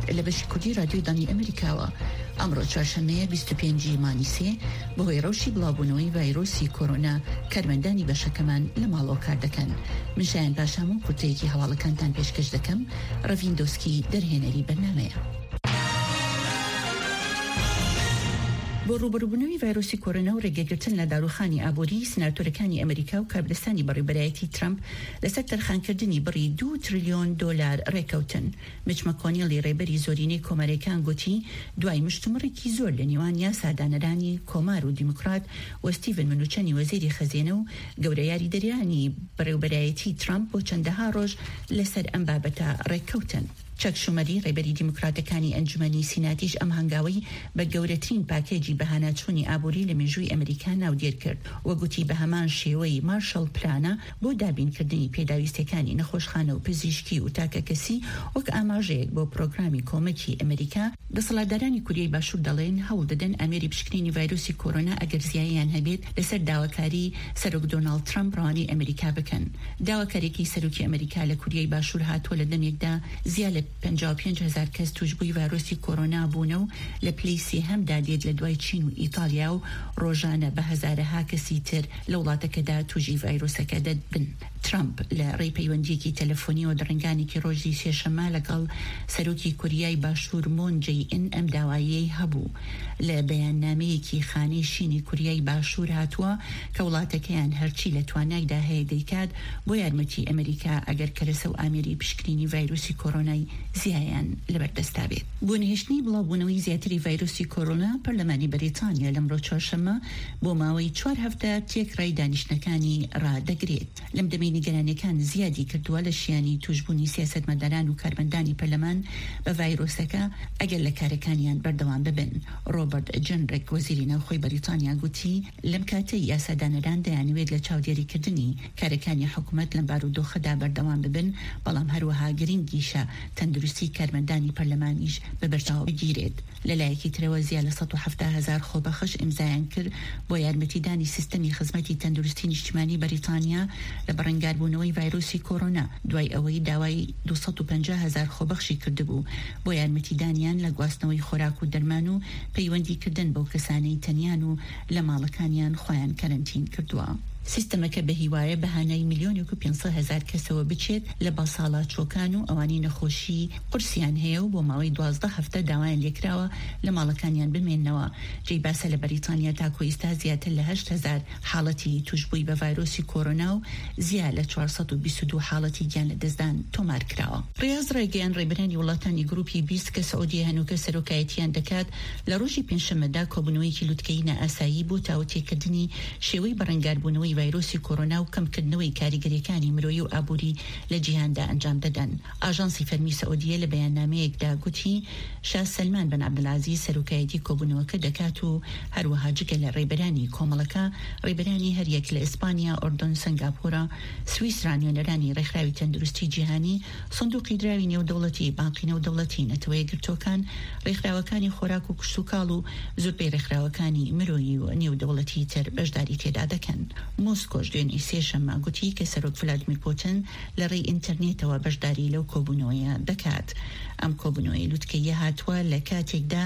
لە بەشی کوردی رادیۆ دانی ئەمریکاوە. ئەمڕۆ چوارشەمەیە 25 مانگی سێ بەهۆی ڕەوشی بڵاوبوونەوەی ڤایرۆسی کۆرۆنا کارمەندانی بەشەکەمان لە ماڵەوە کار دەکەن. من شایان پاشام و کورتەیەکی هەواڵەکانتان پێشکەش دەکەم. ڕەڤین دۆسکی دەرهێنەری بەرنامەیە. بۆ ڕوبەڕووبوونەوەی ڤایرۆسی کۆرۆنا و ڕێگەگرتن لە داروخانی ئابووری، سناتۆرەکانی ئەمریکا و کاربدەستانی بەڕێوەبەرایەتی ترامپ لەسەر تەرخانکردنی بڕی $2 تریلیۆن ڕێکەوتن. میچ مەکۆنێڵی ڕێبەری زۆرینەی کۆمارەکان گوتی دوای مشتومڕێکی زۆر لە نێوان یاسادانەرانی کۆمار و دیموکرات و ستیڤن منوچەنی وەزیری خەزینە و گەورە یاریدەریانی بەڕێوەبەرایەتی ترامپ بۆ چەندەها ڕۆژ لەسەر ئەم بابەتە ڕێکەوتن. چەک شومەری ڕێبەری دیموکراتەکانی ئەنجومەنی سیناتیش ئەم هەنگاوەی بە گەورەترین پاکێجی بەهاناچوونی ئابووری لە مێژووی ئەمریکا ناودێر کرد و گوتی بە هەمان شێوەی مارشەڵ پلانە بۆ دابینکردنی پێداویستەکانی نەخۆشخانە و پزیشکی و تاکە کەسی وەک ئاماژەیەک بۆ پرۆگرامی کۆمەکی ئەمریکا. دەسەڵاتدارانی کوریای باشوور دەڵێن هەوڵ دەدەن ئەمێری پشکنینی ڤایرۆسی کۆرۆنا ئەگەر زیاییان هەبێت لەسەر داواکاری سەرۆک دۆناڵد ترامپ ڕەوانەی ئەمریکا بکەن. داواکاریەکی سەرۆکی ئەمریکا لە کوریای باشوور هاتووە لە دەمێکدا زیاد لە 55,000 کەس توشبووی ڤایرۆسی کۆرۆنا بوونە و لە پلەی هەمدا دێت لە دوای چین و ئیتالیا و ڕۆژانە بە هەزارەها کەسی تر لە وڵاتەکەدا توژی ڤایرۆسەکە دەبن. ترامپ لە ڕێی پەیوەندیەکی تەلەفۆنی و دڕنگانێکی ڕۆژی سێشەمە لەگەڵ سەرۆکی کوریای باشوور مون جەی-ئین ئەم داوایەی هەبوو. لە بەیاننامەیەکی خانەی شینی کوریای باشوور هاتووە کە وڵاتەکەیان هەرچی لە توانایدا هەیە دەیکات بۆ یارمەتی ئەمریکا ئەگەر کەرەسە و ئامێری پشکنینی ڤایرۆسی کۆرۆنای زیایان لەبەردەستا بێت. بۆ نهێشتنی بڵاوبوونەوەی زیاتری ڤایرۆسی کۆرۆنا، پەرلەمانی بەریتانیا لەمڕۆ چوارشەمە بۆ ماوەی 4 هەفتە تێکڕای دانیشتەکانی ڕادەگرێت. لەم دەمەی نیگەرانیەکان زیادی کردووە لە شیانی توشبوونی سیاسەتمەداران و کارمەندانی پەرلەمان بە ڤایرۆسەکە ئەگەر لە کارەکانیان بەردەوام ببن. ڕۆبەرت جەنرێک وەزیری ناوخۆی بەریتانیا گوتی لەم کاتەی یاسادانەران دەیانوێت لە چاودێریکردنی کارەکانی حکوومەت لەم بارودۆخەدا بەردەوام ببن، بەڵام هەروەها گرنگیشە تەندروستی کارمەندانی پەرلەمانیش بەبەرچاو بگیرێت. لەلایەکی ترەوە زیاد لە 170,000 خۆبەخش ئیمزایان کرد بۆ یارمەتیدانی سیستەمی خزمەتی تەندروستی نیشتیمانی بەریتانیا لە بەڕەنگاربوونەوەی ڤایرۆسی کۆرۆنا، دوای ئەوەی داوای 250,000 خۆبەخشی کردبوو بۆ یارمەتیدانیان لە گواستنەوەی خۆراک و دەرمان و پەیوەندیکردن بەو کەسانەی تەنیان و لە ماڵەکانیان خۆیان کەرەنتین کردووە. سیستەمەکە بە هیوایە بەهانای 1,500,000 کەسەوە بچێت لە باساڵاتچۆکان و ئەوانی نەخۆشی قورسیان هەیە و بۆ ماوەی 12 هەفتە داوایان لێکراوە لە ماڵەکانیان بمێننەوە. جێی باسە لە بەریتانیا تاکۆ ئێستا زیاتر لە 8,000 حاڵەتی توشبووی بە ڤایرۆسی کۆرۆنا و زیاد لە 422 حاڵەتی گیان لە دەستدان تۆمار کراوە. ڕێز ڕێگەیان ڕێبەرانی وڵاتانی گروپی 20 کە سعودی هەنووکە سەرۆکایەتیان دەکات لە ڕۆژی پێنجشەممەدا کۆبوونەوەیەکی لوتکەی نائاسایی بۆ تاوتێکردنی شێوەی بەڕەنگاربوونەوەی ڤایرۆسی کۆرۆنا و کەمکردنەوەی کاریگەریەکانی مرۆیی و ئابووری لە جیهاندا ئەنجام دەدەن. ئاژانسی فەرمی سعودیە لە بەیاننامەیەکدا گوتی شاه سەلمان بن عەبدولعەزیز سەرۆکایەتی کۆبوونەوەکە دەکات و هەروەها جگە لە ڕێبەرانی کۆمەڵەکە ڕێبەرانی هەریەک لە ئیسپانیا، ئۆردن، سنگاپۆرە، سویس، رانیۆنەرانی ڕێکخراوی تەندروستی جیهانی، سندوقی دراوی نێودەوڵەتی، بانقی نێودەوڵەتی، نەتەوەیە گرتوەکان، ڕێکخراوەکانی خۆراک و کشتوکاڵ و زۆربەی ڕێکخراوەکانی مرۆیی و نێودەوڵەتی تر بەشداری تێدا دەکەن. مۆسکۆ دوێنێ سێشەممە گوتی کە سەرۆک ڤلادیمیر پوتین لە ڕێی ئینتەرنێتەوە بەشداری لەو کۆبوونەوەیە دەکات. ئەم کۆبوونەوەی لوتکەیە هاتووە لە کاتێکدا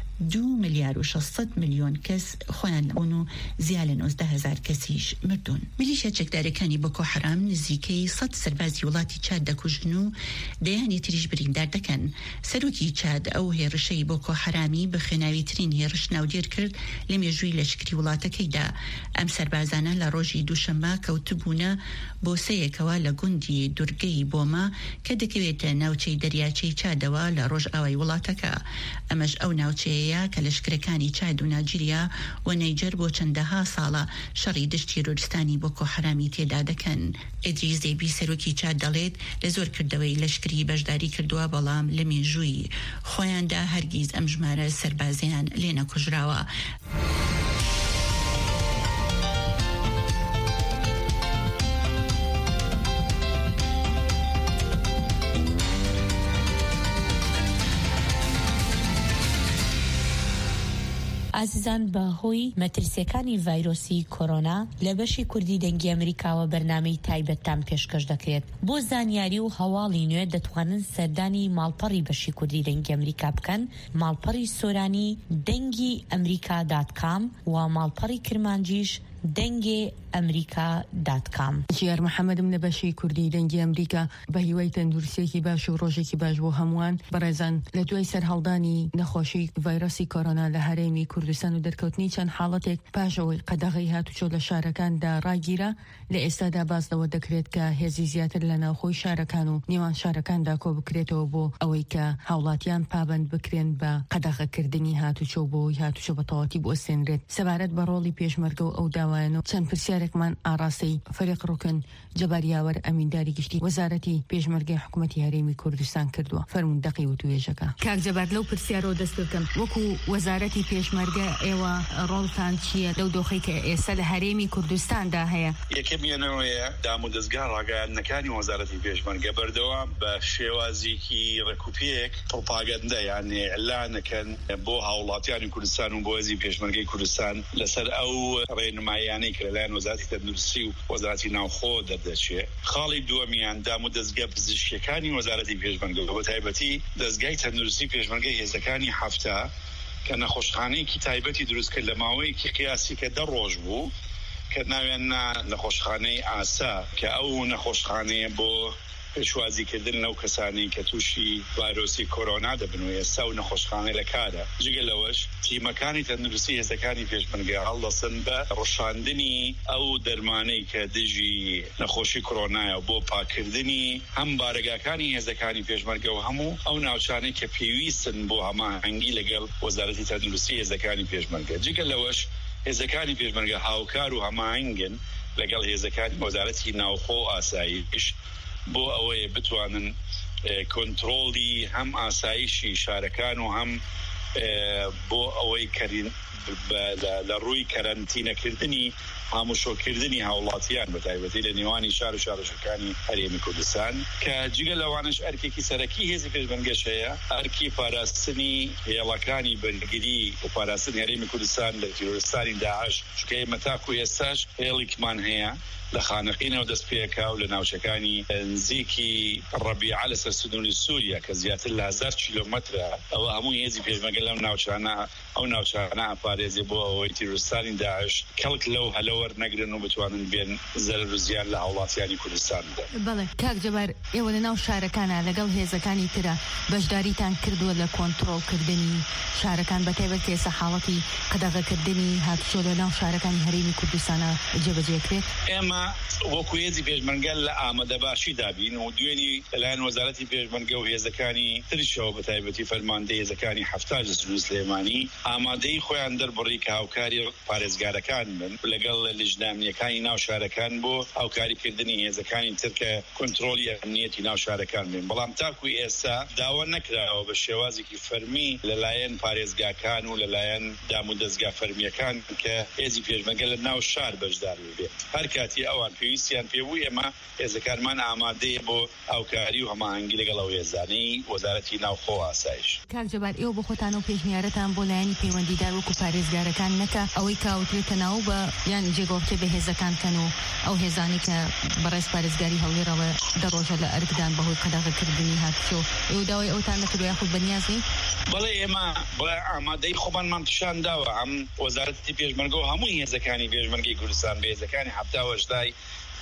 2,600,000,000 کەس خۆیان لەبوون و زیاد لە 19,000 کەسیش مردوون. میلیشە چەکدارەکانی بۆکۆ حەرام نزیکەی 100 سەربازی وڵاتی چاد دەکوژن و دەیانی تریش بریندار دەکەن. سەرۆکی چاد ئەو هێرشەی بۆکۆ حەرامی بە خوێناویترین هێرش ناودێر کرد لە مێژووی لەشکری وڵاتەکەیدا. ئەم سەربازانە لە ڕۆژی دووشەممە کەوتبوونە بۆ سەیەکەوە لە گوندی دورگەی بۆما کە دەکەوێتە ناوچەی دەریاچەی چادەوە لە ڕۆژ ئاوای وڵاتەکە. ئەمەش ئەو ناوچەیە کە لەشکرەکانی چاد و ناجیریا و نەیجەر بۆ چەندەها ساڵە شەڕی دشتی ڕۆرستانی بۆکۆ حەرامی تێدا دەکەن. ئیدریس دەیبی سەرۆکی چاد دەڵێت لە زۆر کردەوەی لەشکری بەشداری کردووە، بەڵام لە مێژووی خۆیاندا هەرگیز ئەم ژمارە سەربازیان لێ نەکوژراوە. ئازیزان بەهۆی مەترسیەکانی ڤایرۆسی کۆرۆنا لە بەشی کوردی دەنگی ئەمریکاوە بەرنامەی تایبەتتان پێشکەش دەکرێت. بۆ زانیاری و هەواڵی نوێ دەتوانن سەردانی ماڵپەڕی بەشی کوردی دەنگی ئەمریکا بکەن، ماڵپەڕی سۆرانی دەنگی ئەمریکا.com و ماڵپەڕی کرمانجیش دەنگی ئەمریکا.com. جیار محەممەدم لە بەشی کوردی دەنگی ئەمریکا بە هیوای تەندروستیەکی باش و ڕۆژێکی باش بۆ هەمووان. بەڕێزان، لە دوای سەرهەڵدانی نەخۆشی ڤایرۆسی کۆرۆنا لە هەرێمی کوردستان و دەرکەوتنی چەند حاڵەتێک پاشەوەی قەدەغی هاتوچۆ لە شارەکاندا ڕاگیرە، لە ئێستادا باسەوە دەکرێت کە هێزی زیاتر لە ناوخۆی شارەکان و نێوان شارەکاندا کۆ بکرێتەوە بۆ ئەوەی کە هاوڵاتیان پابند بکرێن بە قەدەغەکردنی هاتوچۆ بۆی هاتوچۆ بە تەواتی بۆسێنرێت. سەبارەت بە ڕۆڵی پێشمەرگە و ئەو داوایانەوە چەند پرسیارێکمان ئاڕاستەی فەریق ڕوکن جەباریاوەر ئەمینداری گشتی وەزارەتی پێشمەرگەی حکوومەتی هەرێمی کوردستان کردووە. فەرموون دەقی و توێژەکە. کاک جەبار، لەو پرسیارەوە دەست بکەم، وەکو وەزارەتی پێشمەرگە ئێوە ڕۆڵتان چییە لەو دۆخەی کە ئێستا لە هەرێمی کوردستاندا هەیە؟ یەکەمیانەوەیە دام و دەستگا ڕاگەیاندنەکانی وەزارەتی پێشمەرگە بەردەوام بە شێوازێکی ڕێکوپێک پڕۆپاگەندە یانێ ئەلانەکەن بۆ هاوڵاتیانی کوردستان و بۆ هێزی پێشمەرگەی کوردستان لەسەر ئەو ڕێنمایانەی کە لەلایەن وەزارەتی تەندروستی و وەزارەتی ناوخۆ دەردەچێت. خاڵی دووەمیان دام و دەستگا پزیشکیەکانی وەزارەتی پێشمەرگە بە تایبەتی دەستگای تەندروستی پێشمەرگەی هێزەکانی هەفتە کە نەخۆشخانەیەکی تایبەتی دروست کرد لە ماوەیەکی قیاسی کە 10 ڕۆژ بوو، کە ناویان نەخۆشخانەی ئاسا، کە ئەو نەخۆشخانەیە بۆ پێشوازیکردن لەو کەسانی کە تووشی ڤایرۆسی کۆرۆنا دەبن و ئێستا و نەخۆشخانەی لە کارە. جگە لەوەش تیمەکانی تەندروستی هێزەکانی پێشمەرگە هەڵدەسن بە ڕۆشاندنی ئەو دەرمانەی کە دژی نەخۆشی کۆرۆنایە بۆ پاکردنی هەم بارگاکانی هێزەکانی پێشمەرگە و هەموو ئەو ناوچانەی کە پێویستن بۆ هەماهەنگی لەگەڵ وەزارەتی تەندروستی هێزەکانی پێشمەرگە. جگە لەوەش هێزەکانی پێشمەرگە هاوکار و هەماهەنگن لەگەڵ هێزەکانی وەزارەتی ناوخۆ ئاسایش بۆ ئەوەیە بتوانن کۆنتڕۆڵی هەم ئاسایشی شارەکان و هەم بۆ ئەوەی کەرین لە ڕووی کەرەنتینەکردنی هاموشۆکردنی هاوڵاتیان بە تایبەتی لە نێوانی شار و شارەشەکانی هەرێمی کوردستان، کە جگە لەوانش ئەرکێکی سەرەکی هێزی پێشمەرگەش هەیە، ئەرکی پاراستنی هێڵەکانی بەرگری و پاراستنی هەرێمی کوردستان لە تیرۆریستانی داعش، چونکە ئێمە تاکو ئێستاش هێڵێکمان هەیە لە خانەقینەوە دەست پێکا و لە ناوچەکانی نزیکی ڕەبیعە لەسەر سنووری سووریا کە زیاتر لە 1000 کیلۆمەترە. ئەوە هەموو هێزی پێشمەرگە لەم ناوچانە ئەو ناوچانە ئاپارێزێ بۆ ئەوەی تیرۆریستانی داعش کەڵک لەو هەلەوەر نەگرن و بتوانن بێن زەرر و زیان لە هاوڵاتیانی کوردستان بدەن. بەڵێ کاک جەبار، ئێوە لە ناو شارەکانە لەگەڵ هێزەکانی ترە بەشداریتان کردووە لە کۆنتڕۆڵکردنی شارەکان بە تایبەت کە ئێستا حاڵەتی قەدەغەکردنی هاتوچۆ لە ناو شارەکانی هەرێمی کوردستانە جێبەجێکرێت؟ ئێمە وەکو هێزی پێشمەرگە لە ئامادەباشی دابین و دوێنی لەلایەن وەزارەتی پێشمەرگە و هێزەکانی تریشەوە بە تایبەتی فەرماندەی هێزەکانی هەفتاژ سلێمانی ئامادەی خۆیان دەربڕی کە هاوکاری پارێزگارەکان بن لەگەڵ لیژنامنیەکانی ناو شارەکان بۆ هاوکاریکردنی هێزەکانی ترکە کۆنتڕۆلی ئەمنیەتی ناو شارەکان بن. بەڵام تاکوی ئێستا داوا نەکراوە بە شێوازێکی فەرمی لەلایەن پارێزگاکان و لەلایەن دام و دەستگا فەرمیەکان کە هێزی پێشمەرگە لە ناو شار بەشدار بێت. هەر کاتی ئەوان پێویستیان پێبوو ئێمە هێزەکانمان ئامادەیە بۆ هاوکاری و هەماهەنگی لەگەڵ ئەو هێزانەی وەزارەتی ناوخۆ ئاسایش. کاک جەبار، ئێوە بۆ خۆتان و پێشنیارەتان بۆ لایەنی پەیوەندیدار وەکو پارێزگارەکان نەکە ئەوەی کاوترێتە ناو بە یان جێگۆڕکێ بە هێزەکان کەن و ئەو هێزانی کە بەڕێز پارێزگاری هەولێرەوە دەڕۆژە لە ئەرکدان بەهۆی قەدەغەکردنی هاتوچۆ، ئێوە داوای ئەوتان نەکردو یاخود بەنیازی؟ بەڵێ ئێمە ئامادەی خۆمانمان پیشان داوە. ئەم وەزارەتی پێشمەرگە و هەمووی هێزەکانی پێشمەرگەی کوردستان بە هێزەکانی هەفتاوەشدای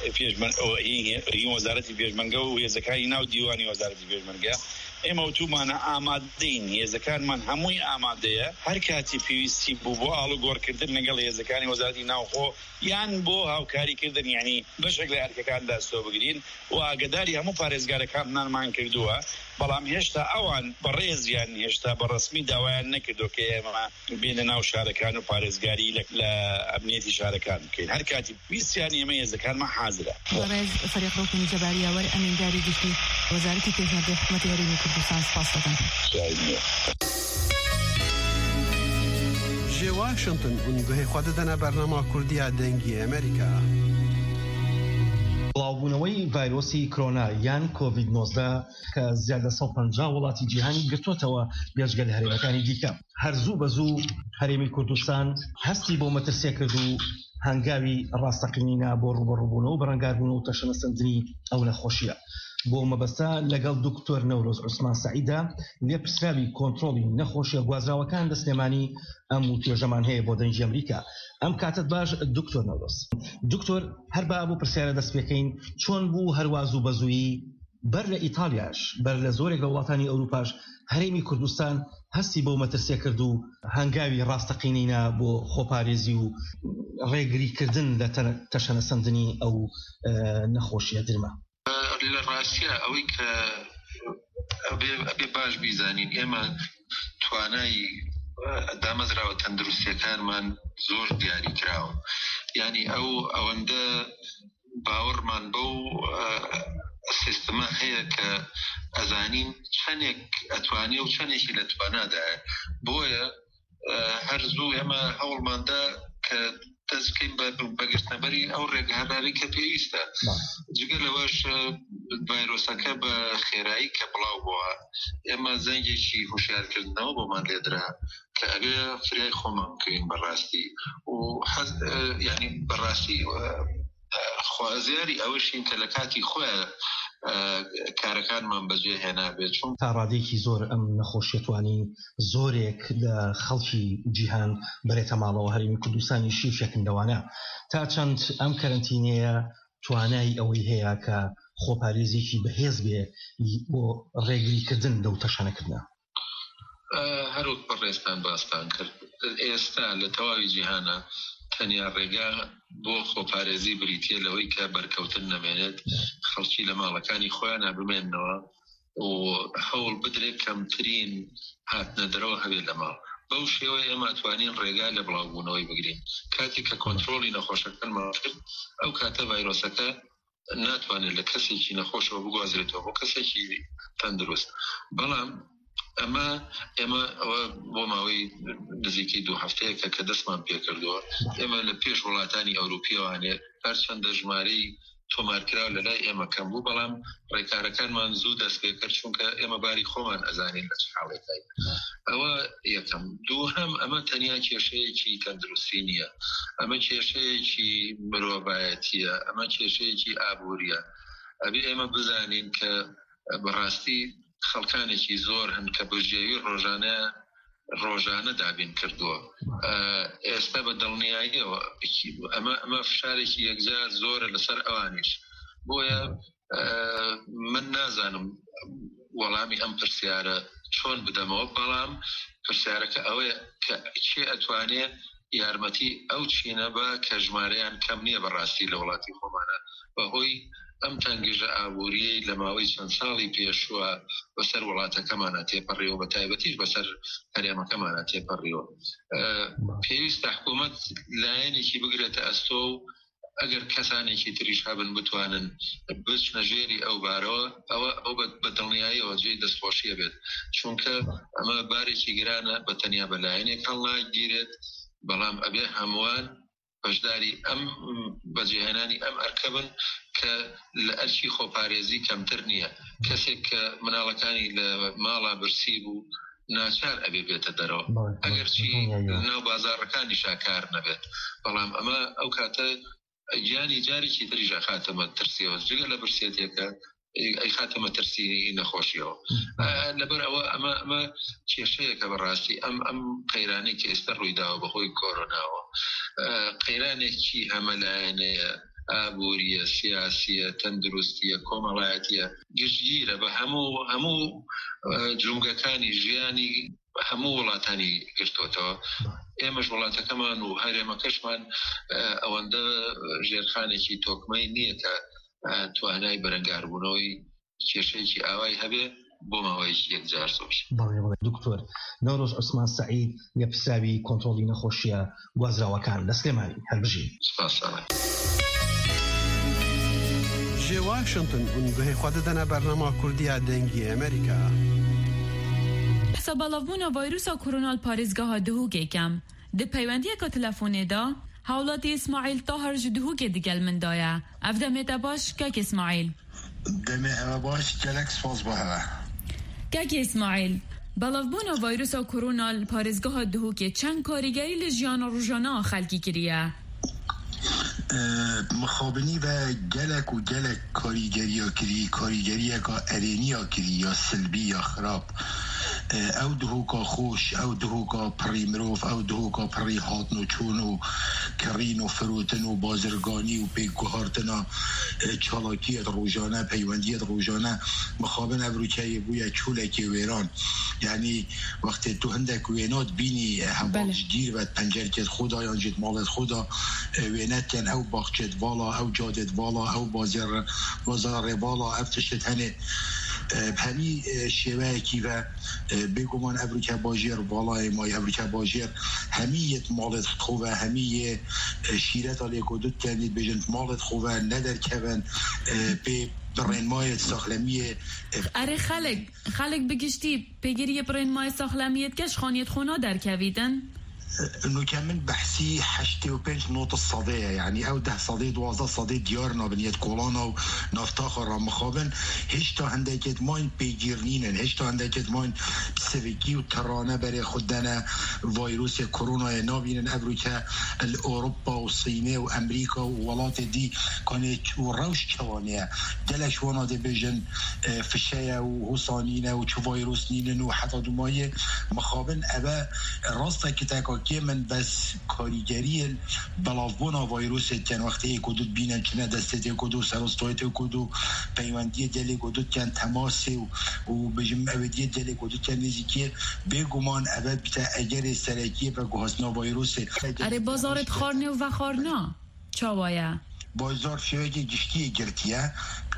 وەزارەتی پێشمەرگە و هێزەکانی ناو دیوانی وەزارەتی پێشمەرگە ئێمە وتومانە ئامادەین، هێزەکانمان هەمووی ئامادەیە هەر کاتی پێویستی بوو بۆ ئاڵوگۆڕکردن لەگەڵ هێزەکانی وەزارەتی ناوخۆ یان بۆ هاوکاریکردن، یعنی بەشێک لە ئەرکەکاندا سۆ بگرین و ئاگداری هەموو پارێزگارەکانمان کردووە. بەڵام هێشتا ئەوان بەڕێزیان هێشتا بەڕسمی داوایان نەکردو کە ئێمە بێنە ناو شارەکان و پارێزگاری لە ئەمنیەتی شارەکان بکەین. هەر کاتی ویستیان ئێمە هێزەکانمان حازرە. بەڕێز فەریق ڕوکن جەباریاوەر ئەمینداری گشتی وەزارەتی پێشمەرگەی حکوومەتی هەرێمی کوردستان سپاس دەکەم. جێ واشنگتن اون گوهی خود دەنە بەرنامە کوردیا دەنگی ئەمریکا. بڵاوبوونەوەی ڤایرۆسی کۆرۆنا یان کۆڤید 19 کە زیاد لە 150 وڵاتی جیهانی گرتوتەوە بێژگە لە هەرێمەکانی دیکە. هەرزوو بەزوو هەرێمی کوردستان هەستی بۆ مەترسیە کرد و هەنگاوی ڕاستەقینینە بۆ ڕوبەڕووبوونەوە و بەرەنگاربوون و تەشەنەسەندنی ئەو نەخۆشیە. بۆ مەبەستا لەگەڵ دکتۆر نەورۆز عوسمان سەعیدا لێپرسراوی کۆنتڕۆڵی نەخۆشیە گوازراوەکان لە سلێمانی ئەم و توێژەمان هەیە بۆ دەنگی ئەمریکا. ئەم کاتت باش دکتۆر نەورۆز. دکتۆر هەر با بۆ پرسیارە دەست پێکەین چۆن بوو هەرواز و بەزوویی بەر لە ئیتالیاش بەر لە زۆرێک لە وڵاتانی ئەوروپاش هەرێمی کوردستان هەستی بۆ مەترسیە کرد و هەنگاوی ڕاستەقینینە بۆ خۆپارێزی و ڕێگریکردن لە تەشەنەسەندنی ئەو نەخۆشیە درمە. لە ڕاستیە ئەوەی کە ئەبێ باش بیزانین ئێمە توانایی دامەزراوە تەندروستیەکانمان زۆر دیاری کراوە. یعنی ئەوەندە باوەڕمان بەو سیستەمە هەیە کە ئەزانین چەندێک ئەتوانێ و چەندێکی لە توانادایە. بۆیە هەر زوو ئێمە هەوڵماندا کە دەستکەین بەگرتنەبەری ئەو ڕێگەهەداری کە پێویستە. جگە لەوەش ڤایرۆسەکە بە خێرایی کە بڵاو بووە ئێمە زەنگێکی هوشیارکردنەوە بۆمان لێدرا کە ئەبێ فریای خۆمان بکەین بەڕاستی و یعنی بەڕاستی خوازیاری ئەوەشین کە لە کاتی خۆیان کارەکانمان بەجێ هێنابێت. چون تا ڕادێکی زۆر ئەم نەخۆشیێتوانی زۆرێک لە خەڵکی جیهان بەرێتە ماڵەوە هەرێمی کوردستانی شیفێکندەوانە تا چەند ئەم کەرنتینەیە توانای ئەوەی هەیە کە خۆپارێزێکی بەهێز بێ بۆ ڕێگریکردن لەو تەشانەکردنە. هەروەک بەڕێستان باستان کرد ئێستا لە تەواوی جیهانە تەنیا ڕێگا بۆ خۆپارێزی بریتیە لەوەی کە بەرکەوتن نەمێنێت خەڵکی لە ماڵەکانی خۆیان نابمێننەوە و هەوڵ بدرێت کەمترین هاتنە دەرەوە هەبێت لە ماڵ. بەو شێوە ئێمە توانین ڕێگا لە بڵاوبوونەوەی بگرین. کاتی کە کۆنتڕۆڵی نەخۆشەکانمان کرد ئەو کاتە ڤایرۆسەکە ناتوانێت لە کەسێکی نەخۆشەوە بگوازرێتەوە بۆ کەسێکی تەندروست. بەڵام ئێمە ئەوە بۆ ماوەی نزیکی 2 هەفتەیەکە کە دەستمان پێکردووە ئێمە لە پێش وڵاتانی ئەوروپیەوانێ هەرچەندە ژمارەی تۆمارکراو لە لای ئێمە کەم بوو بەڵام ڕێکارەکانمان زوو دەست پێ کرد چونکە ئێمە باری خۆمان ئەزانین لە چ حاڵێکای. ئەوە یەکەم. دووهەم ئەمە تەنیا کێشەیەکی تەندروستی نییە، ئەمە کێشەیەکی مرۆڤایەتیە، ئەمە کێشەیەکی ئابووریە. ئەبێ ئێمە بزانین کە بەڕاستی خەڵکانێکی زۆر هەن کە بژێوی ڕۆژانە دابین کردووە. ئێستا بە دڵنیاییەوە ئەمە فشارێکی یەکجار زۆرە لەسەر ئەوانیش. بۆیە من نازانم وەڵامی ئەم پرسیارە چۆن بدەمەوە، بەڵام پرسیارەکە ئەوەیە کە چێ ئەتوانێت یارمەتی ئەو چینە بە کە ژمارەیان کەم نییە بەڕاستی لە وڵاتی خۆمانە بەهۆی ئەم تەنگیژە ئابووریەی لە ماوەی چەند ساڵی پێشوە بەسەر وڵاتەکەمانە تێپەڕیەوە بە تایبەتیش بەسەر هەرێمەکەمانە تێپەڕیەوە. پێویستە حکوومەت لایەنێکی بگرێتە ئەستۆ و ئەگەر کەسانێکی تریش هەبن بتوانن بچنە ژێری ئەو بارەوە ئەو بە دڵنیاییەوە جێی دەستخۆشیە بێت، چونکە ئەمە بارێکی گرانە بە تەنیا بەلایەنێک هەڵناگیرێت، بەڵام ئەبێ هەمووان بەشداری ئەم بەجێهێنانی ئەم ئەرکەبن کە لە ئەرکی خۆپارێزی کەمتر نییە. کەسێک کە مناڵەکانی لە ماڵا برسی بوو ناچار ئەبێ بێتە دەرەوە ئەگەرچی ناو بازاڕەکانی شاکار نەبێت، بەڵام ئەمە ئەو کاتە گیانی جارێکی تریژە خاتەمە ترسیەوە جگە لە برسێتێکە ئەی خاتەمە ترسی نەخۆشیەوە. لەبەر ئەوە ئەمە کێشەیەکە بەڕاستی ئەم قەیرانەی کە ئێستا ڕوویداوە بەهۆی کۆرۆناوە قەیرانێکی هەمەلایەنەیە، ئابووریە، سیاسیە، تەندروستیە، کۆمەڵایەتیە، گشتگیرە بە هەموو جومگەکانی ژیانی هەموو وڵاتانی گرتوتەوە. ئێمەش وڵاتەکەمان و هەرێمەکەشمان ئەوەندە ژێرخانێکی تۆکمەی نییە کە توانای بەرەنگاربوونەوەی کێشەیەکی ئاوای هەبێ بۆ ماوەیەکی یەکجار زۆش. دکتۆر نەورۆز عوسمان سەعید لێپرسراوی کۆنتڕۆڵی نەخۆشیە گوازراوەکان لە سلێمانی هەڵبژین. جێ واشنگتن گوهی خوددەنە بەرنامە کوردیە دەنگی ئەمریکا. حسابەڵاوبوونا ڤایرۆسا کۆرۆنال پارێزگاها دهوگێکەم. Di peywendiyeka telefonê da هاولاتی اسماعیل طاهر جدهو که دیگل من دایا افدمت باش که اسماعیل دمه باش جلک سپاس با که اسماعیل بلافبونا ویروس و کرونا پارزگاه دهو که چند کاریگری لجیان روزانه خلقی کریه مخابنی و گلک کاریگری ها کری کاریگری که ارینی ها کری یا سلبی یا خراب او دهو که خوش او دهو که پری مروف او دهو که پری هاتن و چون و کرین و فروتن و بازرگانی و پیگوهارتن چالاکیت روزانه پیوندیت روزانه مخابن ابروچه بویا چولکی ویران یعنی وقتی تو هندک وینات بینی حواج گیر و پنجرکت خدا یا جد مالت خدا وینات کن او باخچت والا او جادت والا او بازار والا افتشت هنه همی شیوه کی و بگمان ابروکه باجر بالای مای ابروکه باجر همیت مالت خوبه همی شیرت علی کدوت کنید بجن مالت خوبه ندر کبن به برنمای ساخلمیه اره خلق بگشتی بگیری برنمای ساخلمیت کش خانیت خونا در کویدن نكمل بحثي 85 نقطة الصدية يعني أو 10 صدية 12 صدية ديارنا بنيت كولانا ونفتخر مخابن هيش تا هندكت ماين بيجيرنين هيش تا هندكت ماين بسفيكي وترانة بري خدنا فيروس كورونا نابين أمريكا الأوروبا والصين وأمريكا وولات دي كانت وروش كوانية دلش وانا دي بيجن فشايا وحصانين وشو فيروس نين وحتى دماية مخابن أبا راستا كتاكا که من بس کاریگری بلافبونا ویروس کن وقتی کدود بینن کنه دسته کدو سرستایت کدو پیوندی دل کدود کن تماس و بجم اودی دل کدود کن نزدیکی بگمان اول بیت اگر سرکی و گهاسنا ویروس اره بازارت خارنه و خارنا چاوایا بازار شوی که گشتی گرتیه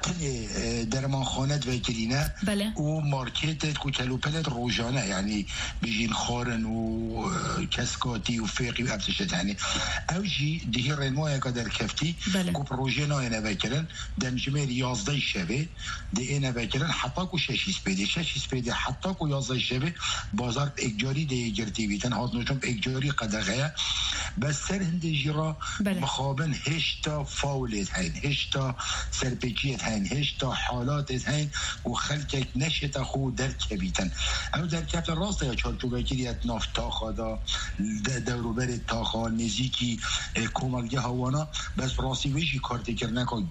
درمان خانت و کرینه و مارکت کوچلوپلت روزانه یعنی بجین خارن و کسکاتی و فقی و ابتشت یعنی اوجی دیگه رنمایه که در کفتی که پروژه نای نوکرن دمجمه 11 شبه دیگه نوکرن حتی که 6 پیده حتی که 11 شبه بازار اگجاری دیگه گرتی بیتن هات نوشم اگجاری قدغه بس سر هنده جیرا مخابن هشتا فاولت هین هشتا سرپیچیت هشتا حالات هين وخلكك نشت خو درك بيتن او دركات الراس يا چالتو بكيريت نافتا خدا دورو بر تاخا نزيكي کومالگه هوانا بس راسي ويشي كارت كرنكو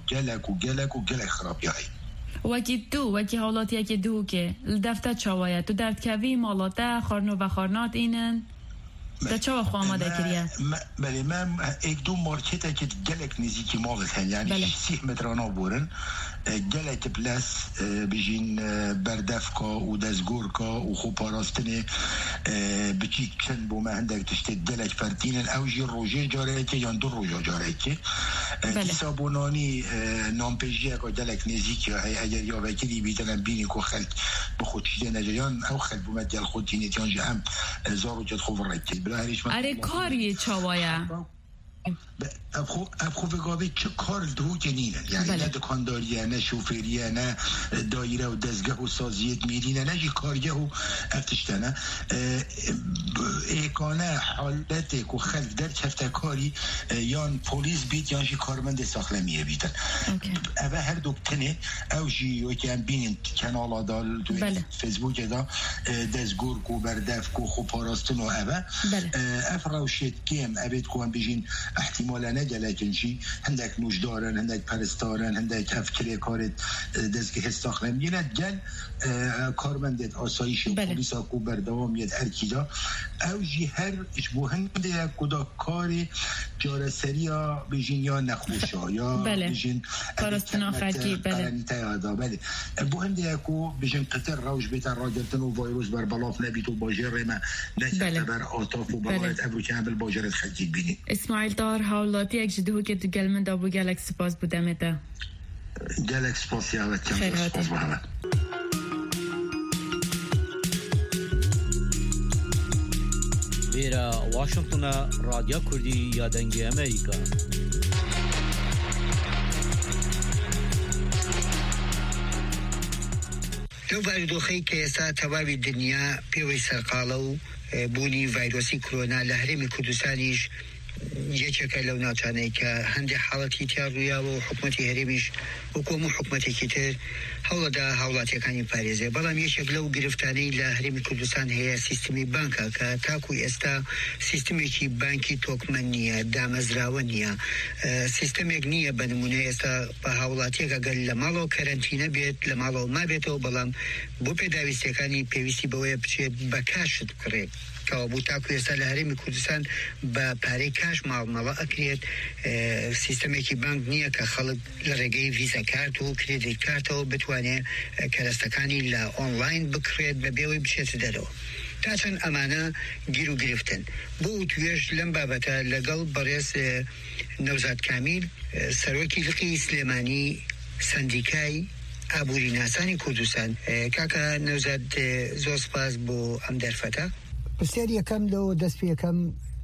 گلك خراب ياي وکی حالاتی که دو که دفتر چاوایت تو درد کوی مالاته خارنو و خارنات اینن ده چه وقت آماده کریه؟ بله من یک دو مارکت که گلک نزدیکی مالت هن یعنی 30 مترانا بورن گلک پلاس بجین بردفکا و دزگورکا و خوب پاراستنه بچی چند بو مهندک تشت گلک فرتینن اوجی روژه جاره که یا دو روژه جاره که دیسابونانی نامپیجیه که گلک نزدیکی اگر یا وکیلی بیتنن بینی که خلق بخود چیده نجریان او خلق بومد گل خود تینیتیان جه هم زارو جد خوب رکید اره کاری چاوایا اب خوب گابه چه کار دو جنینن یعنی نه دکانداریه نه شوفریه نه دایره و دزگه و سازیت میرینه نه جی کارگه و افتشتنه ایکانه حالت که خلق در چفته کاری یان پولیس بیت یان جی کارمند ساخلمیه بیتن اوه هر دوکتنه او جی و که هم بینین کنالا دال توی فیسبوک دا دزگور کو بردف کو خوب پاراستن و اوه افراوشید کم اوید که هم بجین احتمالا نجلکن شی هندک نوش دارن هندک پرستارن هندک افکری کارت دزگه استاخلم گیرد گل کارمندت آسایش و پولیس ها کو بردوامیت ارکیدا او جی هر اشبو هنده کدا کاری جارسری ها بجین یا نخوشا یا بجین پارستنا خرکی بله بو هنده کو بجین قطر روش بیتر را گرتن و ویروس بر بلاف نبیت و باجر ریمه نشت بر آتاف و برایت ابو که هم بل باجرت خلکی بینی اسماعیل طاهر حالاتی یک جدهو که تو گلمن دابو گلک سپاس بودم اتا گلک سپاس یاوت کم سپاس بودم ایرا واشنطن رادیو کردی یادنگی امریکا لو باردوخی که اسا تواوی دنیا پیوی سرقالو بونی ویروسی کرونا لحرم کردستانیش یەکێکە لەو ناوچانەی کە هەندێک حاڵەتی تیا ڕوویاوە و حکوومەتی هەرێمیش وەکوم و حکوومەتێکی تر هەوڵەدا هاوڵاتیەکانی پارێزێ. بەڵام یەکێک لەو گرفتانەی لە هەرێمی کوردستان هەیە سیستمی بانکە کە تاکو ئێستا سیستمێکی بانکی تۆکمە نییە، دامەزراوە نییە، سیستمێک نییە بە نمونە ئێستا بە هاوڵاتیەک ئەگەر لە ماڵەوە کەرەنتینە بێت لە ماڵەوە ما بێتەوە، بەڵام بۆ پێداویستەکانی پێویستی بەوەیە بچێت بە کاشت بکڕێت کەوا بوو تاکو ئێستا لە هەرێمی کوردستان بە پارەی کاش ماڵمەڵە ئەکرێت. سیستمێکی بانک نییە کە خەڵک لە ڕێگەی ڤیزا کارت و کرێدیت کارتەوە بتوانێت کەرەستەکانی لە ئۆنلاین بکڕێت بە بێەوەی بچێت دەرەوە. تا چەند ئەمانە گیر و گرفتن. بۆ توێژ لەم بابەتە لەگەڵ بەڕێز نەوزاد کامیل سەرۆکی لقی سلێمانی سندیکای ئابووری ناسانی کوردستان. کاکە نەوزاد زۆر سپاس بۆ ئەم دەرفەتە. پرسیار یەکەم لەوە دەست پێ یەکەم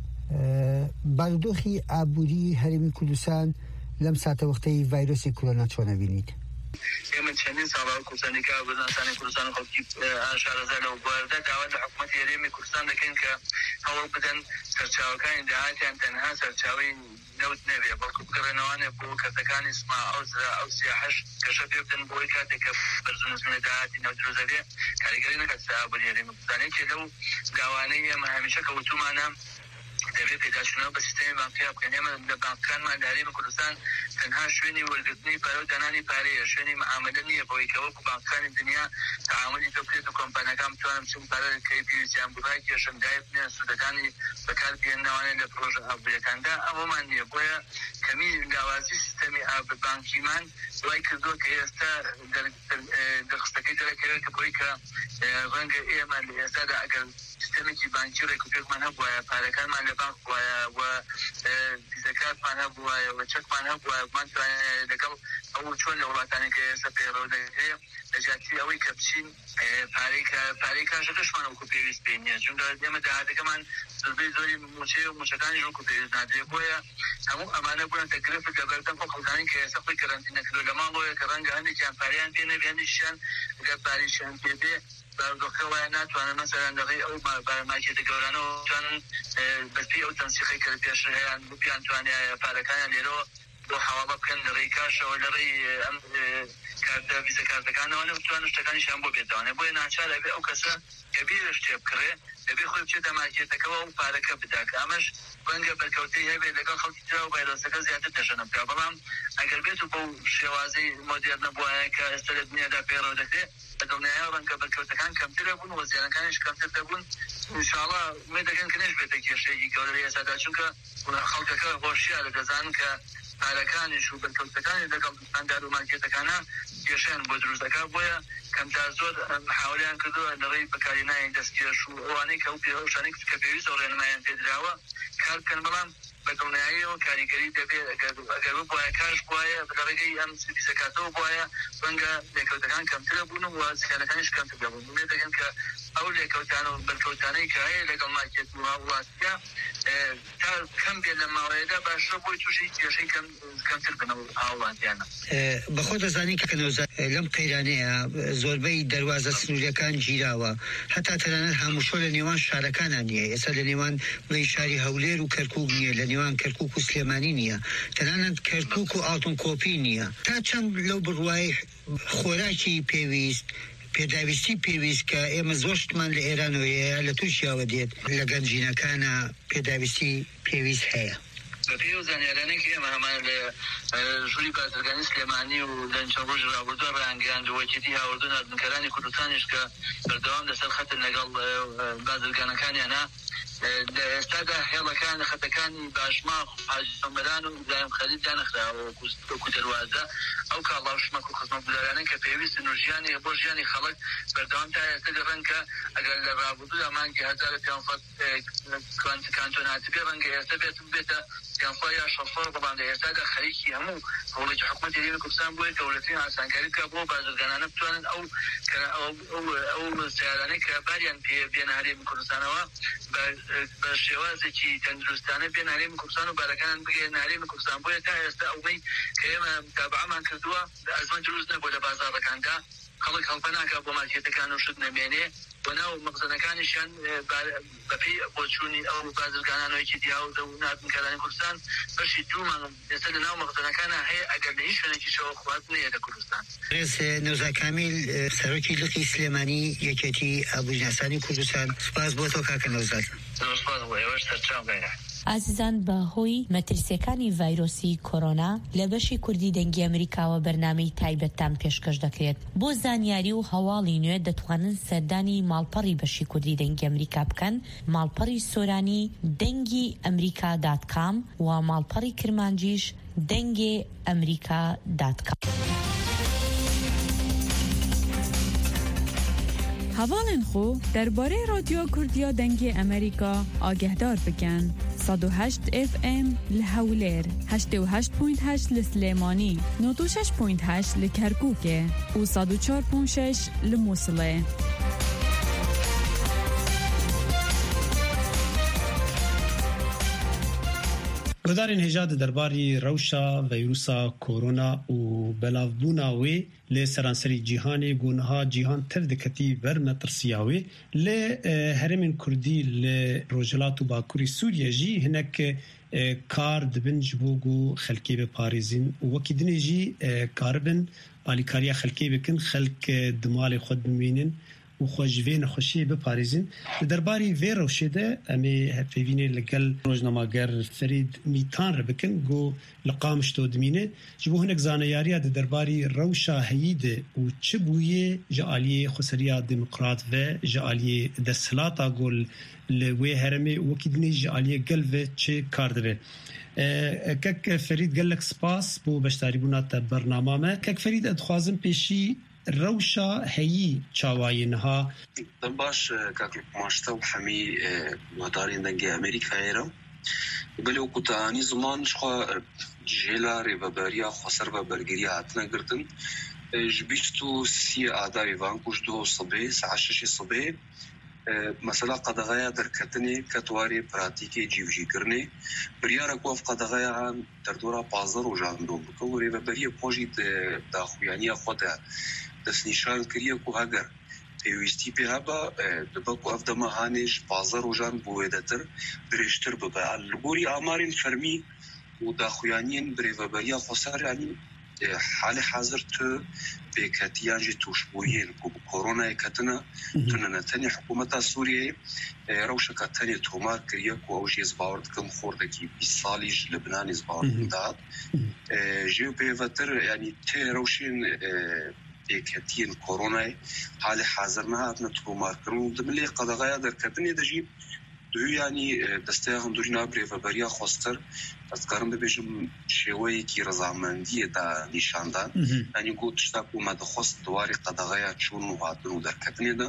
بارودۆخی ئابووری هەرێمی کوردستان لەم ساتە وەختەی ڤایرۆسی کۆرۆنا چۆنە بینیت؟ ئێمە چەندین ساڵا کوردستانیکا بەزانسانی کوردستان خەڵکی شارەزای لەو بواردا داوا لە حکوومەتی هەرێمی کوردستان دەکەن کە هەوڵ بدەن سەرچاوەکانی داهاتیان تەنها سەرچاوی نەوت نەبێ بەڵکو بگەڕێنەوانێ بۆ کەسەکانی سما ئەو سیاحەش کەشە پێ بدەن بۆی کاتێک کە بەرزونزمە داهاتی نەوت دروزەبێ کاریگەری نەکات ئابووری هەرێمی کوردستانێکی لەو داوانەی ئێمە هەمیشە کەوتومانە دەبێت پێداچوونەوە بە سیستەمی بانکیا بکەن. ئێمە لە بانکەکانمان لە هەرێمی کوردستان تەنها شوێنی وەرگرتنی پارە و دانانی پارەیە، شوێنی معاملە نییە بۆی کە وەکو بانکەکانی دنیا تعاملی پێ بکرێت و کۆمپانیەکان بتوانن بچن پارە کەی پێویستیان بڕای کێشەندای بنێن سوودەکانی بەکار بهێننەوەوانێت لە پرۆژە ئابووریەکاندا. ئەوەمان نییە، بۆیە کەمی لاوازی سیستەمی بانکیمان دوای کردووە کە ئێستا دەرخستەکەی دەرەکەوێت کە بۆی کە ڕەنگە ئێمە لە ئێستادا ئەگەر سیستەمێکی بانکی ڕێکوپێکمان هەبوایە، پارەکانمان لە بانک وایە و ڤیزەکارتمان هەبوایە و چەکمان هەبوایە بمانتوانێت لەگەڵ ئەو چۆن لە وڵاتانی کە ئێستا پەیڕەو دەکرێت لە جیاتی ئەوەی کە بچین پارەی کاشەکەشمان وەکو پێویست پێ نییە، چونکە ئێمە داهاتەکەمان زۆربەی زۆری موچەی و موچەکانیش وەکو پێویست نادرێت. بۆیە هەموو ئەمانە بوون تەکلیف لەبەردەم بۆ خەڵکانی کە ئێستا خۆی کەرەنتینە کردو لە ماڵەوەیە کە ڕەنگە هەندێکیان پاریان پێ نەبێ، هەندێکیان ئەگەر پاریشیان پێ بێ بارودۆخەکە وایە ناتوانن مەسەلەن لەغەی ئەو مارکێتە گەورانەوە توانن بەپی ئەو تەنسیقی کە پێش هەیەیان بپیان توانایە پارەکانیان لێرەوە بۆ حواڵە بکەن لەڕێی کاشەوە لەڕێی ئەم کارتە ڤیزە کارتەکانەوە نەبتوانن شتەکانیشیان بۆ بێتوانێ. بۆیە ناچارە بێ ئەو کەسە کە بیرش تێ بکڕێ دەبێ خۆی بچێتە مارکێتەکەەوە و پارەکە بدات. ئەمەش ڕەنگە بەرکەوتەی هەبێت لەگەڵ خەڵکی ترا و ڤایرۆسەکە زیاتر دەژەنە بکات. بەڵام ئەگەر بێت و بۆ شێوازەی مۆدێرنە بووایە کە ئێستا لە دنیادا پێڕەو دەکرێت دڵنیایە ڕەنگە بەرکەوتەکان کەمترە بوون و زیانەکانیش کەمتر دەبوون. ئینشاڵڵا مێ دەگەن کە نێش بێتە کێشەیەکی گەورە لە ئێستادا، چونکە خەڵکەکە هۆشیار دەزانن کە پارەکانیش و بەرکەوتەکانی لەگەڵ دکاندار و مارکێتەکانە کێشەیان بۆ دروست دەکات. بۆیە کەمتار زۆر محاولیان کردووە لەڕێی بەکارهێنانی دەستکێش و ئەوانەی کە ئەوشانەی کە پێویستە و ڕێنمایان پێدراوە کار بکەن، بەڵام بە دڵنیاییەوە کاریگەری دەبێت ئەگەر بواە کاش بواە لە ڕێگەی ئەم سەکاتەوە بواە ڕەنگە لێکەوتەکان کەمترە بوون و زیانەکانیش کەمتر دەبوون. مێ دەگەن کە ئەو لێکەوتان و بەرکەوتانەی کە هەیە لەگەڵ مارکێت و وڵاتیە تا کەم بێت لە ماوەیەدا باشترە بۆی تووشی کێشەی کەمتر بنەوە ئاوڵاتیانە. بەخۆ دەزانی کە نەوزاد لەم قەیرانەیە زۆربەی دەواازە سنووریەکان گیراوە، هەتا تەنانەت هەمووشۆ لە نێوان شارەکانان نییە. ئێستا لە نێوان بڵێ شاری هەولێر و کەرکووک نییە، لە نێوان کەرکووک و سلێمانی نییە، تەنانەت کەرکووک و ئاڵتون کۆپی نییە. تا چەند لەو بڕوای خۆراکی پێویست پێداویستی پێویست کە ئێمە زۆر شتمان لە ئێرانەوەیە لە تووشیاوە دێت لە گەنجینەکانە پێداویستی پێویست هەیە. بەپێی و زانیارانێکی ئێمە هەمان لە ژووری بازرگانی سلێمانی و لە چەند ڕۆژی ڕابردووە ڕاهەنگیاند و وەکیتی هاوردوون نردنکەرانی کوردستانیش کە بەردەوام لەسەر خەتن لەگەڵ بازرگانەکانیانە لە ئێستادا هێڵەکان خەتەکانی باشماخ و حاجەمبەران و ئیبراهیم خەلیل دانەخراوە وەکو دەروازە ئەو کاڵاوشمەک و خزمەتگوزارانەی کە پێویستن و ژیانی بۆ ژیانی خەڵک بەردەوام تا ئێستا دەڕەن کە ئەگەر لە ڕابردوودا مانگی 1500 کانتۆن هاتبێ ڕەنگە ئێستا بێتە پیانخوا یا شەفۆر، بەڵام لە ئێستادا خەریکی هەموو هەوڵێکی حکوومەتی هەرێمی کوردستان بۆیە گەورەترین ئاسانکاری بکات بۆ بازرگانانە بتوانن ئەو سیارانەی کە باریان پێبێنە هەرێمی کوردستانەوە بە شێوازێکی تەندروستانە بێن هەرێمی کوردستان و بارەکانان بگەێنە هەرێمی کوردستان. بۆیە تا ئێستا ئەوەی کە ئێمە تابعەمان کردووە ئەزمە دروست نەبووە لە بازاڕەکاندا خەڵک هەڵپەناکە بۆ مارکێتەکان و شت نەمێنێ بەناو مەخزنەکانیشان بەپێی بۆچوونی ئەو بازرگانانەوەیکی دیاودە و ناتنکارانی کوردستان بەشی دوومان لەسەر لەناو مەخزنەکانە هەیە ئەگەر لە هیچ شوێنێکیشەوە خواردنەیە لە کوردستان. ڕێز نەوزا کامیل سەرۆکی لقی سلێمانی یەکێتی ئابوورناسانی کوردستان، سوپاس بۆ تۆ کاکە نەوزاد. سوپاس بۆ ئێوەش سەرچاو گەیرە. ئازیزان بەهۆی مەترسیەکانی ڤایرۆسی کۆرۆنا لە بەشی کوردی دەنگی ئەمریکاوە بەرنامەی تایبەتتان پێشکەش دەکرێت. بۆ زانیاری و هەواڵی نوێ دەتوانن سەردانی ماڵپەڕی بەشی کوردی دەنگی ئەمریکا بکەن، ماڵپەڕی سۆرانی دەنگی ئەمریکا.com و ماڵپەڕی کرمانجیش دەنگی ئەمریکا.com. هەواڵێن خۆ دەربارەی رادیۆ کوردیا دەنگی ئەمریکا ئاگەهدار بکەن. 108 FM لە هەولێر، 88.8 لە سلێمانی، 96.8 لە کەرکووکێ و 104.6 لە مووسڵێ. ڕدارên هێژا di derbarî rewşa vîrusa korona û belavbûna wê lê seranserî cîhanê gonha cîhan tev diketî ber metirsiya wê lê herêmên Kurdî li Rojhilat û Bakurî Sûriye jî hinek kar dibin ji bo ku xelkê biparêzin û wekî dinê jî karibin alîkariya xelkê bikin, xelk di malê xwe bimînin û xwe ji vê nexweşiyê biparêzin. Li derbarî vê rewşê de em ê hevpêvînê li gel rojnamager Ferîd Mîtan re bikin ku li Qamişlo dimîne ji bo hinek zaneyariya di derbarî rewşa heyî de û çi bûyê ji aliyê Xweseriya Demokrat ve ji aliyê desthilata gol li wê herêmê û wekî dinê ji aliyê gel ve çi kar dibe. Kek Ferîd gelek spas bo beşdarîbûna te bernama me. Kek Ferîd ez dixwazim pêşî rewşa heyî çawayê niha baş kaklık maçta û hemî guhdarên dengê Amerîkayê re belê ku te anî ziman ji xwe jêla rêveberiya xweser ve bergeriya hatine girtin ji bîst û sî adayê van ku ji duh sibê saet şişê sibê mesela qedexeya derketinê ket warê pratîkê cîvjîkirinê biryara ku ev qedexeya derdora 15 rojan dom bike û rêveberiya xwe jî daxuyaniya xwe de destnîşan kiriye ku heger pêwîstî pê hebe dibe ku ev dema hanê ji 15 rojan bi wêdetir dirêjtir bibe. Li gorî amarên fermî û daxuyaniyên bi rêveberiya xweser yanî halê hazir tu pêketiyan jî tûşbûyên ku bi koronayê ketine tune ne tenê hikûmeta Sûriyeyê rewşeka tenê tomar kiriye ku ew jê zbawer dikin xordekî 20 salî ji Libnanê zbawer dikin dat jê pêvetir yanî tê rewşên pêketiyên koronayê halê hazir nehatine tomarkirin û di milê qedexeya derketinê de jî duhû yanî desteya hindurîna rêveberiya xwestir ez dikarim bibêjim şêweyekî rezamendiyê da nîşandan yanî got tişta ku me dixwest di warê qedexeya çûn û hatin û derketinê de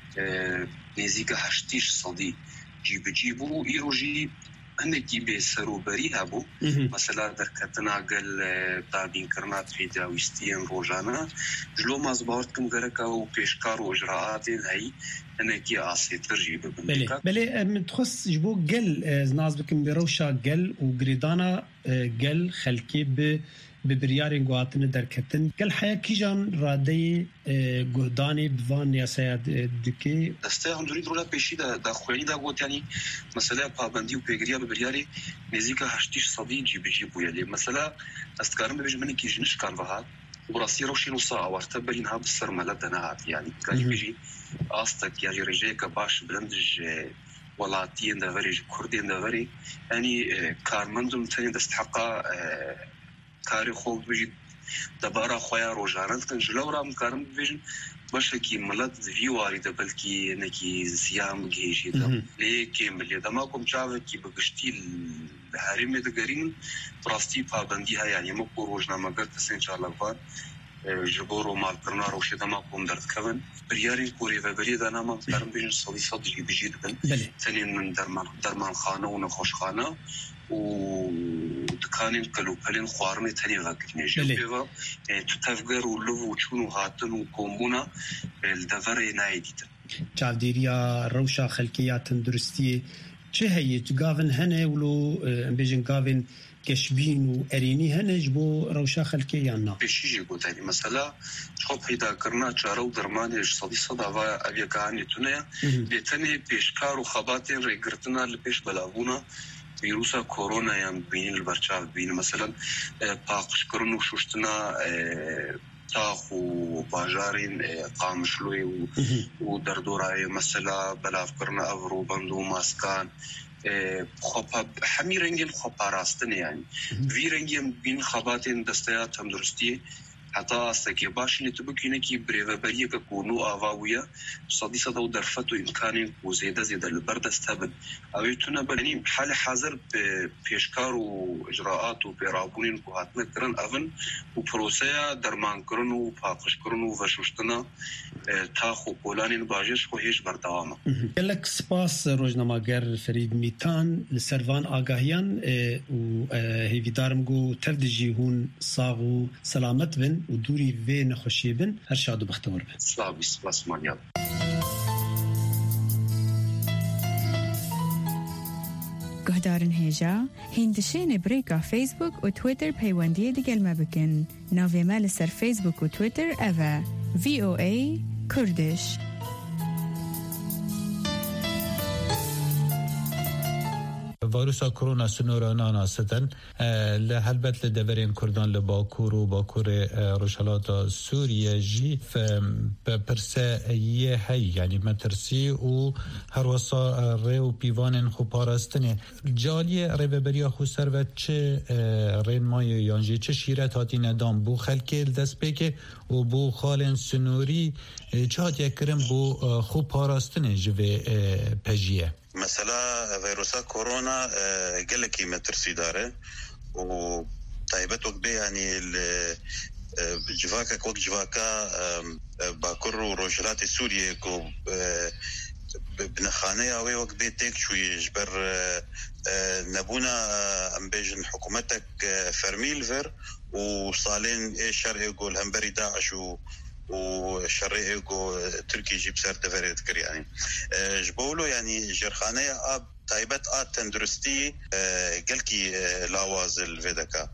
nêzîka 80 sedî cî bi cî bû û îro jî hinekî bêserûberî hebû mesela derketina gel dabînkirina pêdawîstiyên rojane ji loma ez bawer dikim gereka û pêşkar û icraatên heyî hinekî asêtir jî bibin. Belê em dixwest ji bo gel naz bikim bi rewşa gel û girêdana gel xelkê bi biryarên guhatine derketin gel heya kîjan radeyê guhdanê bi van yasaya dike desteya hindurî rola pêşî de daxuyanî da got yanî mesela pabendî û pêgiriya bi biryarê nêzîka 80 sedî cî bi cî bûye lê mesela ez dikarim bibêjim hinekî ji nişkan vehat û rastî rewşên wisa awarte berîn ha bi ser mele de nehat yanî dikarî bêjî astek ya jî rêjeyeka baş bilind ji welatiyên de verê ji Kurdên de verê yanî karmendin tenê desthiqa karê xwe bêjî debara xwe ya rojane dikin ji lewra em dikarim bibêjin beşekî millet di vî warî de belkî hinekî ziyan bigihêjî de lê kêm bilê dema ku çavekî bi giştî li herêmê digerînin rastî pabendî heye yanî me ku rojnameger kesên çalakvan ji bo romalkirina rewşê dema ku em derdikevin biryarên ku rêveberiyê de nama em dikarim bêjin sedî sed jî bi cî dibin tenên min dermanxane û nexweşxane û dikanên kelûpelên xwarinê tenê vekirinê jî pêva tu tevger û liv û çûn û hatin û kombûna li deverê nayê dîtin. Çavdêriya rewşa xelkê ya tenduristiyê چه هي جاven هنه ولو بيجن جاven كشبين واريني هنج بو روشا خلكي يانا بشيء قلت مثلا خب هيدا كرنا شارو درمان صدي صداوا ابي كان تونه بتني بيشكار وخبات ريغرتنا لبيش بلاغونا فيروسا كورونا يم بين البرشاف بين مثلا باقش كرنو شوشتنا تاخو باجارين قامشلوي ودردوراي مثلا بلاف كرنا افرو بندو ماسكان خب همي رنگين خباراستن يعني في رنگين بين خباتين دستيات تندرستي حتى استكي باش نتبكينا كي بريفابريه كونو اواويه صدي صدو درفتو امكانين وزيده زياده البرد استبن اويتنا بنين حال حاضر بيشكار واجراءات وبرابونين كوهاتنا كرن افن وبروسيا درمان كرن وباقش كرن وفشوشتنا تاخو بولانين باجش خو هيش بردوامه لك سپاس روزنامه‌گر فرید میتان لسروان آگاهیان و هیویدارم گو تفدجی هون ساغو سلامت بن و دوری و نخوشی بن هر شاد و بختور بن سلام سپاس مانیال گهدارن هیجا هندشین بریکا فیسبوک و تویتر پیوندی دیگل مبکن ناوی مال سر فیسبوک و تویتر اوه VOA Kurdish فيروس كورونا سنورانا ستن لهلبت لدورين كردان لباكور وباكور رشالات سوريا جي فبرسا هي يعني مترسي و هروسا ريو بيوانن خو پاراستنه جاليه ريبريا خو سروت چه رين ماي يانجي چه شيرت هاتي ندام بو خلكي دسبيكه و بو خالن سنوري چات يكرم بو خو پاراستنه جوه پجيه مثلا فيروسا كورونا قالك مترسي داره و طيبتك به يعني جواكا كوك جواكا باكر وروجلات سوريا كو بنخانه اوي وقت بيتك شوي جبر نبونا ام بيجن حكومتك فرميل فر وصالين شرعي يقول همبري داعش وشرعي يقول تركي جيب سر دفريت كر يعني جبولو يعني جرخانه اب طيبت تندرستي قالكي لاواز الفيدكا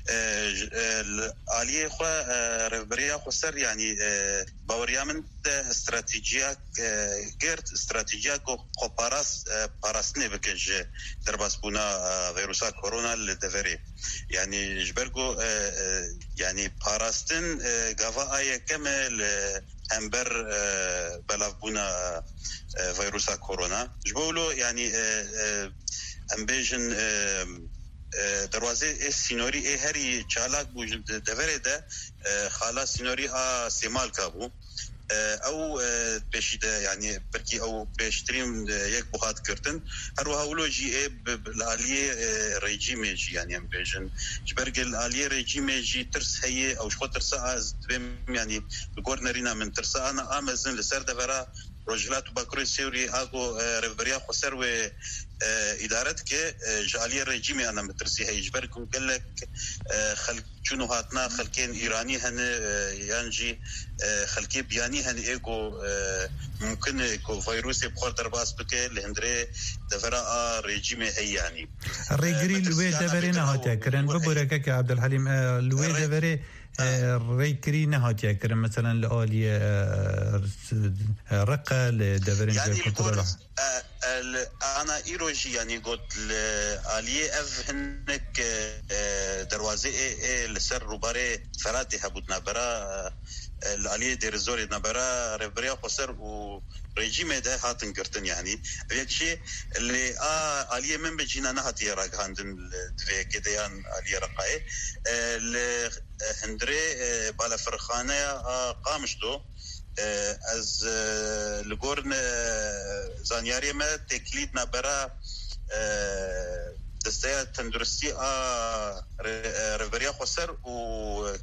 عليه خو ريبريا خسر يعني باوريا من استراتيجيا غيرت استراتيجيا كو باراسني بكج درباس بونا فيروسا كورونا لدفري يعني جبركو يعني باراستن غافا اي كمل امبر بلافبونا فيروسا كورونا جبولو يعني امبيجن دروازه سينوري هري چالاك بوجد دفرده خالا سينوري سيمال كابو او بشيده يعني بركي او بشتريم يك بخات كرتن هروها ولو جي بالاليه ريجيم جي يعني امبيجن جبرق الاليه ريجيم جي ترس هي او شخو ترسا يعني الكورنرينا من ترسا انا امازن لسر دفرا رجلات باكوري سوري اكو ريبريا خسر و ادارتك جاليه ريجيمي انا مترسي هي جبركم قال لك خلق شنو هاتنا خلكين ايراني هن يانجي خلكي بياني هن ايكو ممكن ايكو فيروس بخور درباس بك لهندري دفرا ريجيمي هي يعني الريجري لوي دبرنا هاتا كرن ببركك عبد الحليم لوي دبري ريكري نهاتيا كرم مثلا لآلية رقة لدفرين يعني كنترول أنا إيروجي يعني قلت لآلية أف هنك دروازة لسر روباري فراتي هبودنا برا الآلية ديرزوري نبرا ريبريا خسر و ريجيمي ده هاتن كرتن يعني بيك شيء اللي آلية من بجينا نهاتي راق هاندن دوي كديان آلية رقاي هندري بالا فرخانة قامشتو از لگورن زانیاری ما تکلید نبرا دسته تندرستی ريبريا خسر و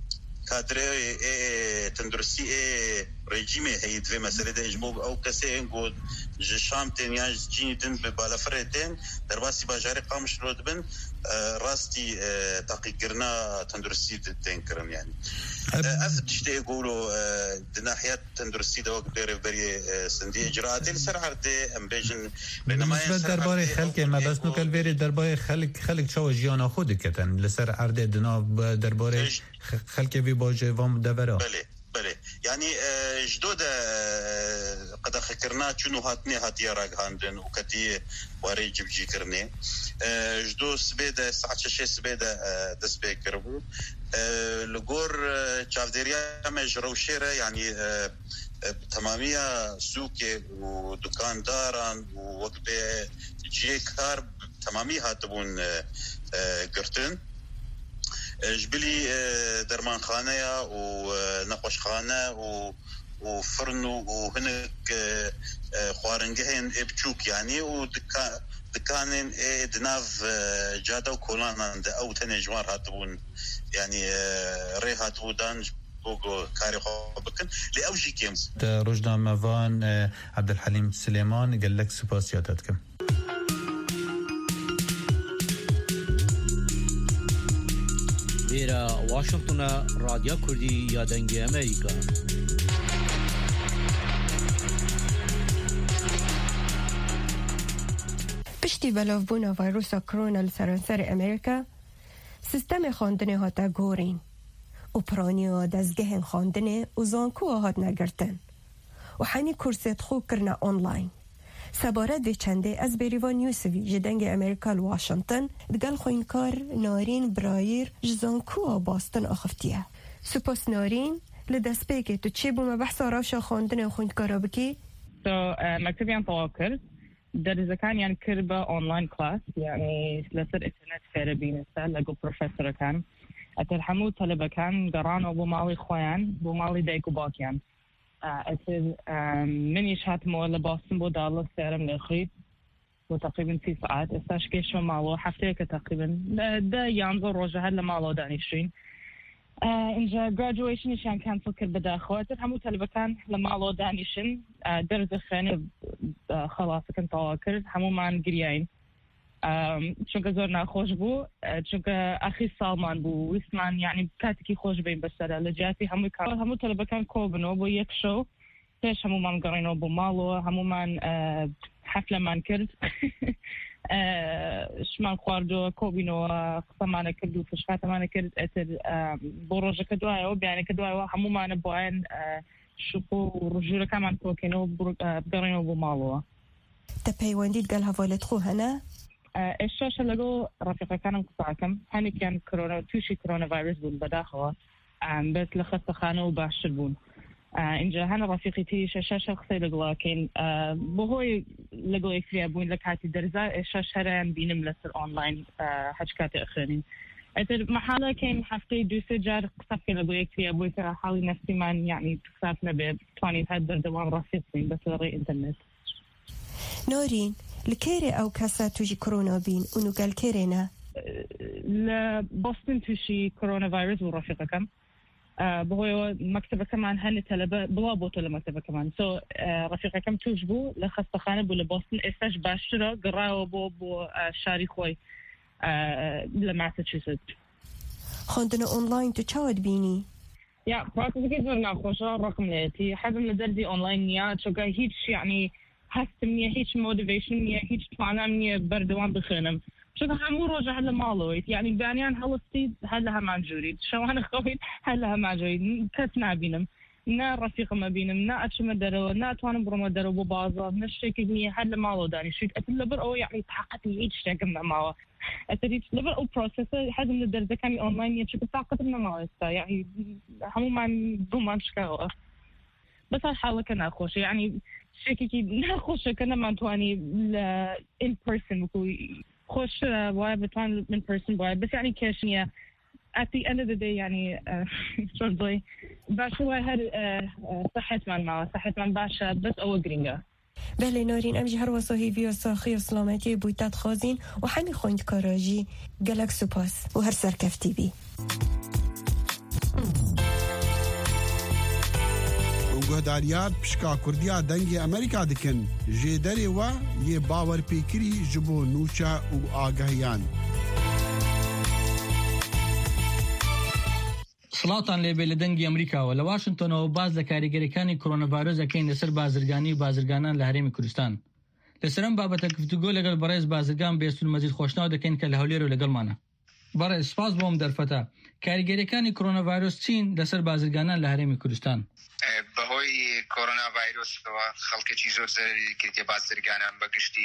كادري تندرسي ريجيمي هي دوي مسألة ده إجبوب أو كسي إنقود جشام تنیاج جیدن به بالافرتين درباسي باجاري قامش رودبن راستي تحقيقنا تندرسي تنكرن يعني افد تشتي يقولوا ناحيه تندرسي دو بري سندي اجراءات السرعه دي امبيجن بينما درباره خلق ما بس نو كالفيري درباره خلق شو جيانا خود كتن لسر عرض دنا درباره خلق في باجه وام دبره بله يعني جدود قد خكرنا شنو هاتني راق هاندن وكتي واري جبجي كرني جدو سبيده ساعه شي سبيده دسبي كربو لغور تشافديريا مجروشيره يعني تماميه سوق ودكانداران ووقبه جي كار تماميه هاتبون قرتن جبلي درمان خانه ونقش خانه وفرن وهناك خوارنجهن ابچوك يعني ودكانن دناف جاده وكولان عند او تنجوار هاتبون يعني ريحات ودان بوغو كاري خوبكن لاوجي كيمز رجنا مفان عبد الحليم سليمان قال لك سباسياتكم ویرا واشنگتن رادیو کردی یا دنگی امریکا پشتی بلاوبونا ویروس کرونا لسرانسر امریکا سیستم خواندن هاتا گورین و پرانی دزگه خواندن و زانکو هات نگرتن و حنی کرسیت خوب کرنا آنلاین سبارت به چنده از بریوان یوسفی جدنگ امریکا واشنگتن دگل خوینکار نارین برایر جزانکو باستن آخفتیه سپاس نارین لدست بگه تو چه بوم بحث راوشا خواندن خوینکارا بکی؟ مکتبیان طوال کرد در زکان یعنی کرد با آنلاین کلاس یعنی لسر اترنت فیره بینسته لگو پروفیسور کن اتر همو طلبه کن گران و بومالی خویان بومالی دیگو باکیان اتر منیش هاتمو لباستن بو دالة سيرم للخيط وتقريبا 6 ساعات استاش كيشو مالو حفتيك تقريبا دا ينظر روجه هلا مالو دانيشين انجا graduation نشان كان فكر بدا خواتر همو طلبة كان لمالو دانيشن درز خاني خلاص كان طواكر همو مان قريين چونکه زور ناخوش بو چونکه اخی سالمان بو ویسمان یعنی کاتکی خوش بین بسره لجاتی همو طلبه کن کوبنو بو یک شو پیش همو من قرینو بو مالو همو من حفله من کرد شمان خواردو کوبینو قصه من کرد و فشخات من کرد اتر بو روژه کدوای و بیانی کدوای و همو من باین شکو رجوره کمان کوکنو بقرینو بو مالو تپیوندید گل حوالت خو هنه؟ الشاشة لقوا رفيقة كانوا قصاكم هني كان كورونا توشي كورونا فيروس بون بداخله بس لخص خانه وباشر بون إنجا هنا رفيقي تي شاشة قصي لقوا كين بوهوي لقوا يكفيها بون لكاتي درزا الشاشة هران بينم لسر أونلاين حجكاتي أخرين أتر محالة كين حفتي دوسي جار قصاكي لقوا يكفيها بوي ترى حالي نفسي من يعني تقصاتنا بتواني تهدر دوام رفيقين بس لغي إنترنت نورين لكيري أو كاسا توجي كورونا بين ونقال كيرينا لبوسطن توشي كورونا فيروس ورفيقة كم بهو مكتبة كمان هني تلبة بلا بوتو لمكتبة كمان رفيقة كم توجبو لخصة خانة بو لبوسطن إستاش باشرة قراو بو شاري خوي لماساتشوست خواندن أونلاين تو چاود بيني؟ يا براتيكي زرنا خوشا رقم ليتي حابب ندردي أونلاين يا شوكا هيتش يعني هست مني هيش موتيفيشن مني هيش طعنا مني بردوان بخنم شو همو روجه هلا مالويت يعني بانيان هلستي هلا ما جوريد شو انا خويت هلا ما جوريد كسنا بينم نا رفيق ما بينم نا اتشم درو نا توان برو درو ببازا نشكي مني هلا مالو داني شو اتلبر او يعني طاقتي هيش كما ما اتريد ليفل او بروسيس هذا من الدرجه كان اونلاين يشوف طاقتي ما يعني همو ما دومان شكاوه بس هالحالة كنا خوش يعني شكلي نخوش كنا ما تواني in person بكوي خوش واي بتوان in person واي بس يعني كاشنية at the end of the day يعني شرطي باش واي هاد صحت من باش بس أو جرينجا بله نارين امجی هر وصاحی وی ساخی و سلامتی بویتت خوازین و همی خوند کاراجی گلک سپاس و هر سرکفتی بی گهداریات پشکا کوردیا دنگی ئەمریکا دکن جێ دەرێوە یێ باوەڕ پێکری ji bo nûça û agahiyan. سڵاتان لێبێ لە دەنگی ئەمریکاوە لە واشنگتۆنەوە باز لە کاریگەریەکانی کۆرۆناڤایرۆس دەکەین لەسەر بازرگانی و بازرگانان لە هەرێمی کوردستان. لەسەر ئەم بابەتە گفتوگۆ لەگەڵ بەڕێز بازرگان بێستون مەجید خۆشناو دەکەین کە لە هەولێر و لەگەڵمانە. بەڕێز سپاس بۆم دەرفەتە. کاریگەریەکانی کۆرۆناڤایرۆس چین لەسەر بازرگانان لە هەرێمی کوردستان؟ بەهۆی کۆرۆناڤایرۆسەوە خەڵکێکی زۆر زەرری کردێ بازرگانان بەگشتی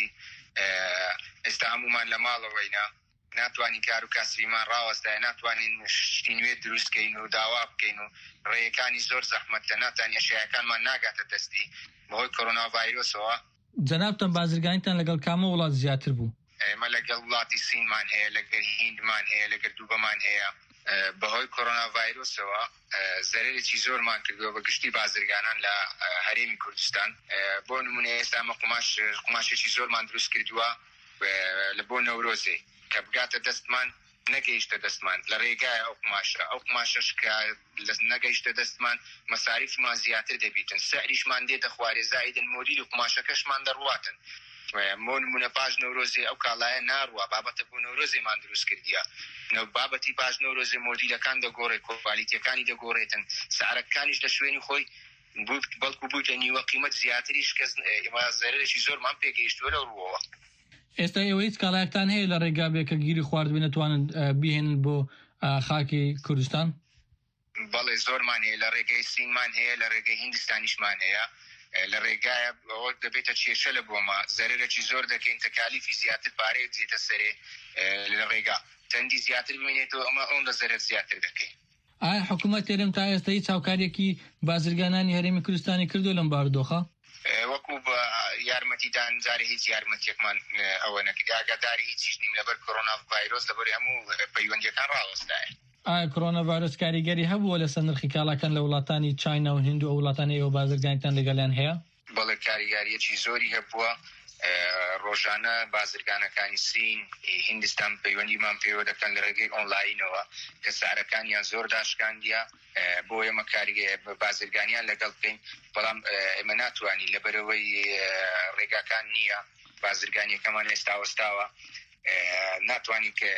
ئێستا هەمومان لە ماڵەوەینا ناتوانین کار و کاسبیمان ڕاوەستای ناتوانین شتی نوێ دروستکەین و داوا بکەین و ڕێیەکانی زۆر زەحمەتە ناتوانین شایەکانمان ناگاتە دەستی بەهۆی کۆرۆناڤایرۆسەوە. جەنابتان بازرگانیتان لەگەڵ کامە وڵات زیاتر بوو؟ ئێمە لەگەڵ وڵاتی سینمان هەیە لەگەڵ هیندمان هەیە لەگەڵ دووبەمان هەیە. بەهۆی کۆرۆناڤایرۆسەوە زەرێکی زۆرمان کردووە بە گشتی بازرگانان لە هەرێمی کوردستان. بۆ نمونە ئێستا ئەمە قوماشێکی زۆرمان دروست کردووە لە بۆ نەورۆزێ کە بگاتە دەستمان نەگەیشتە دەستمان لە ڕێگای ئەو قماشەش کە نەگەیشتە دەستمان مەساریفمان زیاتر دەبیتن سەعریشمان دێتە خوارێ زائیدن مۆدیل و قماشەکەشمان دەڕواتن. بۆ نمونە پاش نەورۆزێ ئەو کاڵایە ناڕوە بابەتە بۆ نەورۆزێمان دروست کردیە بابەتی پاش نەورۆزێ مۆدیلەکان دەگۆڕێت کۆڤالیتیەکانی دەگۆڕێتن سعرەکانیش لە شوێنی خۆی بەڵکو بووتە نیوە قیمەت زیاتریش کەس زەرێکی زۆرمان پێگەیشتووە لە ڕووەوە. ئێستا ئێوە هیچ کاڵایەکتان هەیە لە ڕێگا بێ کە گیری خواردبێ نەتوانن بیهێنن بۆ خاکی کوردستان؟ بەڵێ زۆرمان هەیە لە ڕێگەی سینمان هەیە لە ڕێگەی هیندستانیشمان هەیە لە ڕێگایە ئەوە دەبێتە کێشە لە بۆمە زەرێکی زۆر دەکەین تەکالیفی زیاتر پارەیە دێتە سەرێ لە ڕێگا تەندی زیاتر بمێنێتەوە ئەمە ئەوەن لە زەرێت زیاتر دەکەین. ئایا حکوومەت تێرم تا ئێستا هیچ هاوکاریەکی بازرگانانی هەرێمی کوردستانی کردو لەم بارودۆخە؟ وەکو بە یارمەتیدان جارە هیچ یارمەتێکمان ئەوە نەکرد ئاگاداری هیچیش نیم لەبەر کۆرۆناڤایرۆس لەبەر هەموو پەیوەندیەکان ڕاوەستایە. ئایا کۆرۆناڤایرۆس کاریگەری هەبووە لەسەر نرخی کاڵاکان لە وڵاتانی چاینا و هند و ئەو وڵاتانی ئێوە بازرگانیتان لەگەڵیان هەیە؟ بەڵێ کاریگاریەکی زۆری هەبووە ڕۆژانە بازرگانەکانی سین هیندستان پەیوەندیمان پێوە دەکەن لە ڕێگەی ئۆنلاینەوە کە سعرەکانیان زۆر داشکاندیە بۆ ئێمە بازرگانیان لەگەڵ بکەین بەڵام ئێمە ناتوانین لەبەرەوەی ڕێگاکان نییە بازرگانیەکەمان ئێستا وەستاوە ناتوانین کە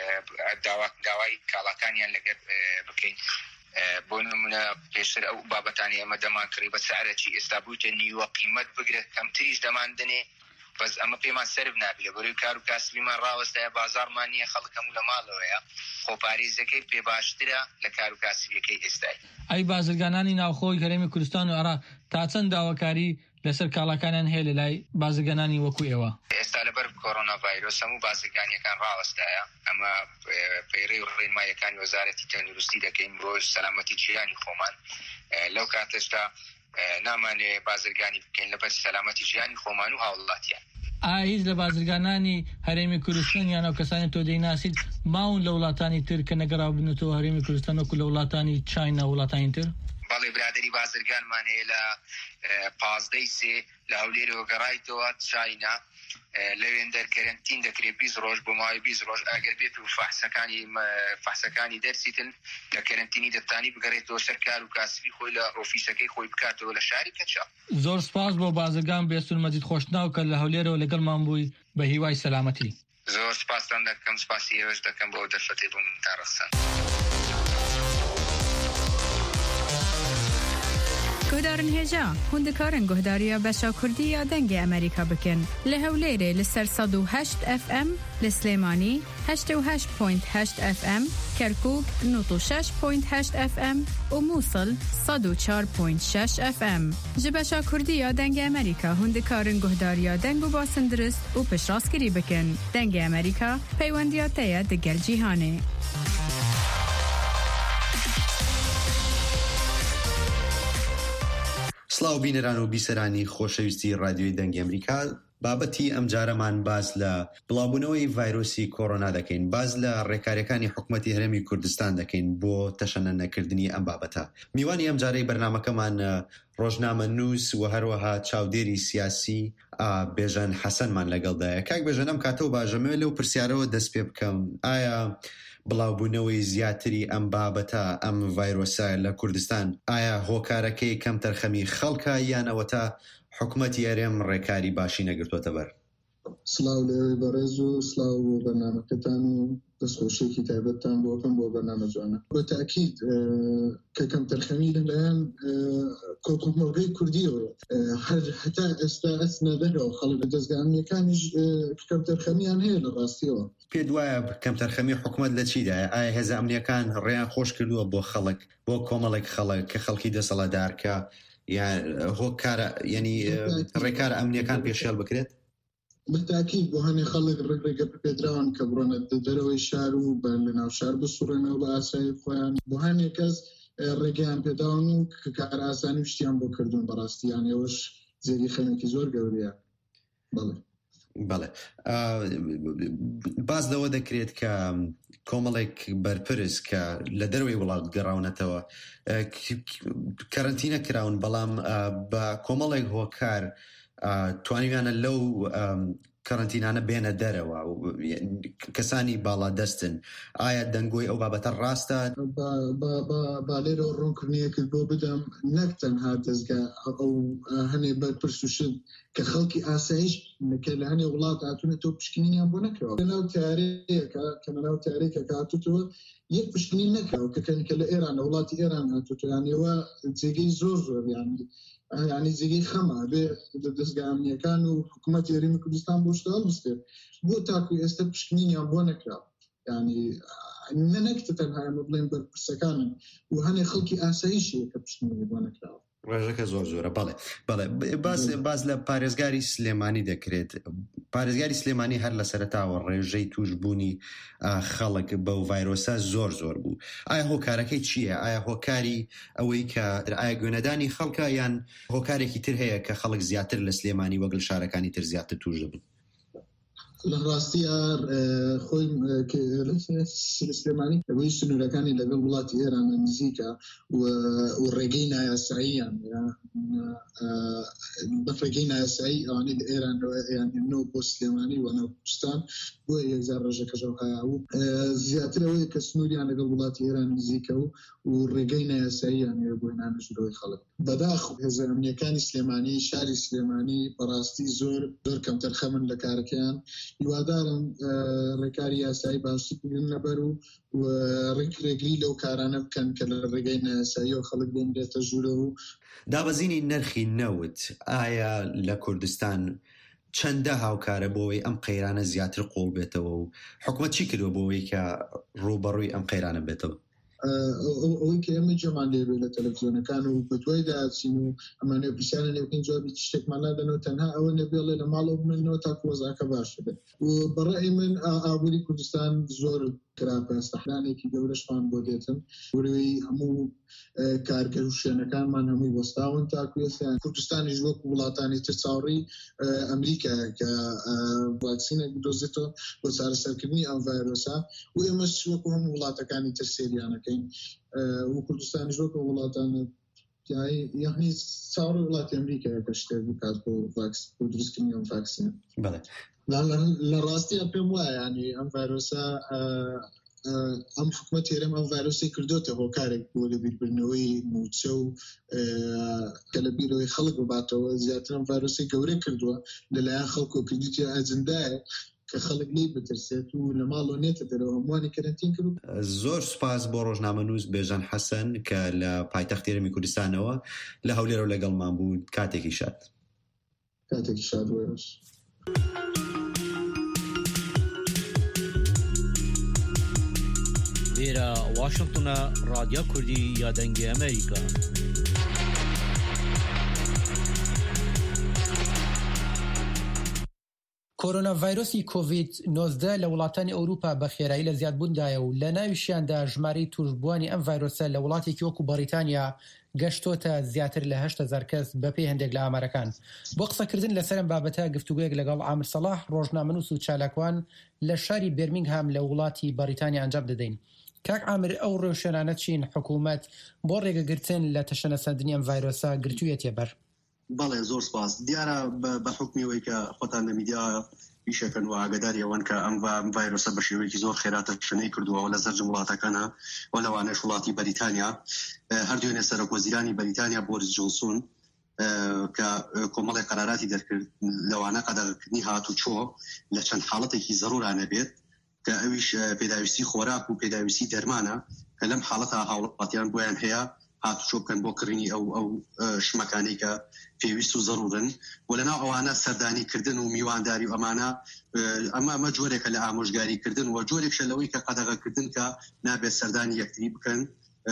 داوای کاڵاکانیان لەگەڵ بکەین. بۆ نمونە پێشتر ئەو بابەتانی ئەمە دەمان کڕی بە سعرێکی ئێستا بوویتە نیوە قیمەت بگرێت کەمتریش دەماندنێ بەس ئەمە پێمان سرب نابێت لە بەروی کار و کاسبیمان ڕاوەستایە بازارمان نییە خەڵک هەموو لە ماڵەوەیە خۆپارێزەکەی پێ باشترە لە کار و کاسبیەکەی ئێستای. ئەی بازرگانانی ناوخۆی هەرێمی کوردستان و عێراق تا چەند داواکاری لەسەر کاڵاکانیان هەیە لە لای بازرگانانی وەکو ئێوە؟ ئێستا لەبەر کۆرۆناڤایرۆس هەموو بازرگانیەکان ڕاوەستایە ئەمە پەیڕێی و ڕێنماییەکانی وەزارەتی تەندروستی دەکەین بۆ سەلامەتی جیهانی خۆمان لەو کاتەشدا نامانێ بازرگانی بکەین لەبەر سەلامەتی ژیانی خۆمان و هاوڵاتیان. ئایا هیچ لە بازرگانانی هەرێمی کوردستان یان ئەو کەسانی تۆ دەیناسیت ماون لە وڵاتانی تر کە نەگەڕاوبنەوە هەرێمی کوردستان وەکو لە وڵاتانی چاینا و وڵاتانی تر؟ بەڵێ برادری بازرگانمان هەیە لە 15 سێ لە هەولێرەوە گەڕایتەوە چاینا لەوێن دەرکەرنتین دەکرێت 20 ڕۆژ بۆ ماوەی 20 ڕۆژ ئەگەر بێت و فەحسەکانی دەرسیتن لە کەرنتینی دەتانی بگەڕێتەوە سەر کار و کاسبی خۆی لە ئۆفیسەکەی خۆی بکاتەوە لە شاری کەچە. زۆر سپاس بۆ بازرگان بێستون مەجید خۆشناو کە لە هەولێرەوە لەگەڵمان بووی بە هیوای سەلامەتی. زۆر سپاسان دەکەم سپاسی ئێوەش دەکەم بۆ دەرفەتێ بۆ من تا ڕەخسان. گهدارن هێژا هوندکارن گهداریە بەشا کوردی یا دەنگی ئەمریکا بکەن لە هەولێرێ لەسەر 108 FM لە سلێمانی 88.8 FM کەرکووک 96.8 FM و مووسڵ 104.6 FM ji بەشا کوردی یا دەنگی ئەمریکا هوندکارن گهداریە دەنگ و باسندرست و پشتڕاستگیری بکەن دەنگی ئەمریکا پەیوەندیاتەیە دەگەل جیهانێ. سڵاو بینەران و بیسەرانی خۆشەویستی رادیۆی دەنگی ئەمریکا بابەتی ئەم جارەمان باز لە بڵاوبوونەوەی ڤایرۆسی کۆڕۆنا دەکەین، باز لە ڕێکاریەکانی حکوومەتی هەرێمی کوردستان دەکەین بۆ تەشەنە نەکردنی ئەم بابەتە. میوانی ئەم جارەی بەرنامەکەمان ڕۆژنامە نووس و هەروەها چاودێری سیاسی بێژەن حەسەنمان لەگەڵدایە. کاک بێژەن ئەم کاتەوە باشەمەوێت لەو پرسیارەوە دەست پێ بکەم، ئایا بڵاوبوونەوەی زیاتری ئەم بابەتە ئەم ڤایرۆسە لە کوردستان ئایا هۆکارەکەی کەم تەرخەمی خەڵکە یان ئەوە تا حکوومەتی هەرێم ڕێکاری باشی نەگرتووەتە بەر؟ سلااو لێوەی بەڕێز و سلااو بۆ بەرنامەکەتان و دەستخۆشێکی تایبەتتان بۆکەم بۆ بەرنامە جوانە. بە تاکید کە کەم تەرخەمی لەلایەن کۆکومەڵگەی کوردیەوە هەتا ئێستا ئەچنە دەرەوە خەڵک دەستگامیەکانیش کەم تەرخەمیان هەیە لە ڕاستیەوە. پێت وایە کەم تەرخەمی حکوومەت لە چیدایە؟ ئایا هێزە ئەمنیەکان ڕێیان خۆش کردووە بۆ خەڵک، بۆ کۆمەڵێک خەڵک کە خەڵکی دەسەڵاتدارکە یان هۆکارە ینی ڕێکارە ئەمنیەکان پێشێل بکرێت؟ بەتاکید بۆ هەنێ خەڵک ڕێگە پێدراون کە بڕۆنە دەرەوەی شار و بە لە ناو شار بسوڕێنەوە بە ئاسایی خۆیان، بۆ هەنێ کەس ڕێگەیان پێداون و کە کار ئاسانی شتیان بۆ کردوون بەڕاستیان ئێوەش زێری خەمێکی زۆر گەورەیە. بەڵێ باز لەوە دەکرێت کە کۆمەڵێک بەرپرس کە لە دەروی وڵات گەڕاونەتەوە کەرنتینە کراون، بەڵام بە کۆمەڵێک هۆکار توانیویانە لەو کەرنتینانە بێنە دەرەوە و کەسانی باڵا دەستن. ئایا دەنگۆی ئەو بابەتە ڕاستە؟ با لێرە ڕوونکردنیەکرد بۆ بدەم نەک تەنها دەستگا ئەو هەنێ بەرپرس و شت کە خەڵکی ئاسایش کە لە هەنێ وڵات هاتوونەتەوە پشکنینیان بۆ نەکەوە. لەناو تیارەیەکە کە لەناو تیارەیەکە هاتووەوە یەک پشکنین نەکەوە کە لە ئێرانە وڵاتی ئێران هاتووە، یانەوە جێگەی زۆر یعنی جێگەی خەمە بێ دەستگامیەکان و حکوومەتی هەرێمی کوردستان بۆ شتە هەڵبستێت بۆ تاکو ئێستا پشکنینیان بۆ نەکراوە. یعنی نەنەکتە تەنها ئێمە بڵێن بەرپرسەکانن و هەنێ خەڵکی ئاساییشیە کە پشکنینی بۆ نەکراوە. ڕێژەکە زۆر زۆرە. بەڵێ باز لە پارێزگاری سلێمانی دەکرێت. پارێزگاری سلێمانی هەر لە سەرەتاوە ڕێژەی توشبوونی خەڵک بەو ڤایرۆسە زۆر بوو. ئایا هۆکارەکەی چییە؟ ئایا هۆکاری ئەوەی کە ئایا گوێنەدانی خەڵکە یان هۆکارێکی تر هەیە کە خەڵک زیاتر لە سلێمانی وەک لە شارەکانی تر زیاتر توش دەبن؟ لە ڕاستیە خۆی سلێمانی ئەوەی سنوورەکانی لەگەڵ وڵاتی ئێرانە نزیکە و ڕێگەی نایاساییان بەفرەگەی نایاسایی ئەوانەی لە ئێرانەوە بۆ سلێمانی و ناو کوردستان بۆ یەکجار ڕێژەکەشەوە هەیە و زیاترەوەی کە سنووریان لەگەڵ وڵاتی ئێران نزیکە و ڕێگەی نایاساییان هەیە بۆ هێنانەژورەوەی خەڵک. بەداخ هێزە ئەمنیەکانی سلێمانی شاری سلێمانی بەڕاستی زۆر کەم تەرخەمن لە کارەکەیان. هیوادارم ڕێکاری یاسایی باشی بگرن لەبەر و ڕێگری لەو کارانە بکەن کە لە ڕێگەی نایاسایی و خەڵک بێنرێتە ژوورە و دابەزینی نرخی نەوت. ئایا لە کوردستان چەندە هاوکارە بۆەوەی ئەم قەیرانە زیاتر قوڵ بێتەوە و حکوومەت چی کردووە بۆەوەی کە ڕووبەڕووی ئەم قەیرانە بێتەوە؟ ئەوەی کە ئێمە جەمان لێبێ لە تەلەڤیزیۆنەکان و بەدوای داچین و ئەمانێ پرسیانە لێبکەین جوابی شتێکمان نادەنەوە، تەنها ئەوە نەبێڵێ لە ماڵەوە بمێنەوە تاکو وەزعەکە باش بێت. و بەڕای من ئابووری کوردستان زۆر خراپە، سەحرانێکی گەورەشمان بۆ دێتن وروی هەموو کارگەر و شوێنەکانمان هەمووی وەستاون تاکو ئێستا کوردستانیش وەکو وڵاتانی تر چاوەڕی ئەمریکا کە ڤاکسینێک بدۆزێتەوە بۆ چارەسەرکردنی ئەم ڤایرۆسە و ئێمەش وەکو هەموو وڵاتەکانی تر سێریانەکەین و کوردستانیش وەکو وڵاتانە یعنی چاوەڕی وڵاتی ئەمریکایە کە شتێک بکات بۆ دروستکردنی ئەم ڤاکسینە. لە ڕاستیە پێم وایە ینی ئەم ڤایرۆسە ئەم حکوومەتی هەرێم ئەم ڤایرۆسی کردوتە هۆکارێک بۆ لەبیربردنەوەی موچە و کە لە بیرەوەی خەڵک بباتەوە زیاتر ئەم ڤایرۆسی گەورە کردووە لەلایەن خەڵک و کردوتە ئەجندایە کە خەڵک لی بترسێت و لە ماڵۆ نێتە دەرەوە هەمووانی کەرنتین کرد. زۆر سوپاس بۆ ڕۆژنامە نووس بێژەن حەسەن کە لە پایتەختی هەرێمی کوردستانەوە لە هەولێرە و لەگەڵمان بوو. کاتێکی شاد. کاتێکی شاد وێرش. لێرە واشنگتنە رادیۆ کوردی یا دەنگی ئەمریکا. کۆرۆنا ڤایرۆسی کۆڤید 19 لە وڵاتانی ئەوروپا بە خێرایی لە زیادبووندایە و لە ناویشیاندا ژمارەی توشبووانی ئەم ڤایرۆسە لە وڵاتێکی وەکو بەریتانیا گەشتۆتە زیاتر لە 8,000 کەس بەپێی هەندێک لە ئامارەکان. بۆ قسەکردن لەسەر ئەم بابەتە گفتوگویەک لەگەڵ عامر سەلاح ڕۆژنامەنووس و چالاکوان لە شاری بێرمینگهام لە وڵاتی بەریتانیا ئەنجام دەدەین. کاک عامر، ئەو ڕێوشێنانە چین حکوومەت بۆ ڕێگەگرتن لە تەشەنەسەندنی ئەم ڤایرۆسە گرتوویەتە بەر؟ بەڵێ زۆر سپاس. دیارە بە حکمیەوەی کە خۆتان لە میدیا پیشەکەن و ئاگاداری ئەوەن کە ئەم ڤایرۆسە بە شێوەیەکی زۆر خێراتە شنەی کردووە لە سەرجەم وڵاتەکانە و لەوانەش وڵاتی بەریتانیا. هەردوێنێ سەرۆکوەزیرانی بەریتانیا بۆریس جۆنسۆن کە کۆمەڵی قەراراتی دەرکرد لەوانە قەدەغەکردنی هاتوچۆ لە چەند حاڵەتێکی زەڕورانە بێت کە ئەویش پێداویستی خۆراک و پێداویستی دەرمانە کە لەم حاڵەتە هاوڵاتیان بۆیان هەیە هاتوچۆ بکەن بۆ کڕینی ئەو شمەکانی کە پێویست و زەڕورن و لەناو ئەوانە سەردانیکردن و میوانداری و ئەمە جۆرێکە لە ئامۆژگاریکردن و جۆرێکشە لەوەی کە قەدەغەکردن کە نابێت سەردانی یەکتری بکەن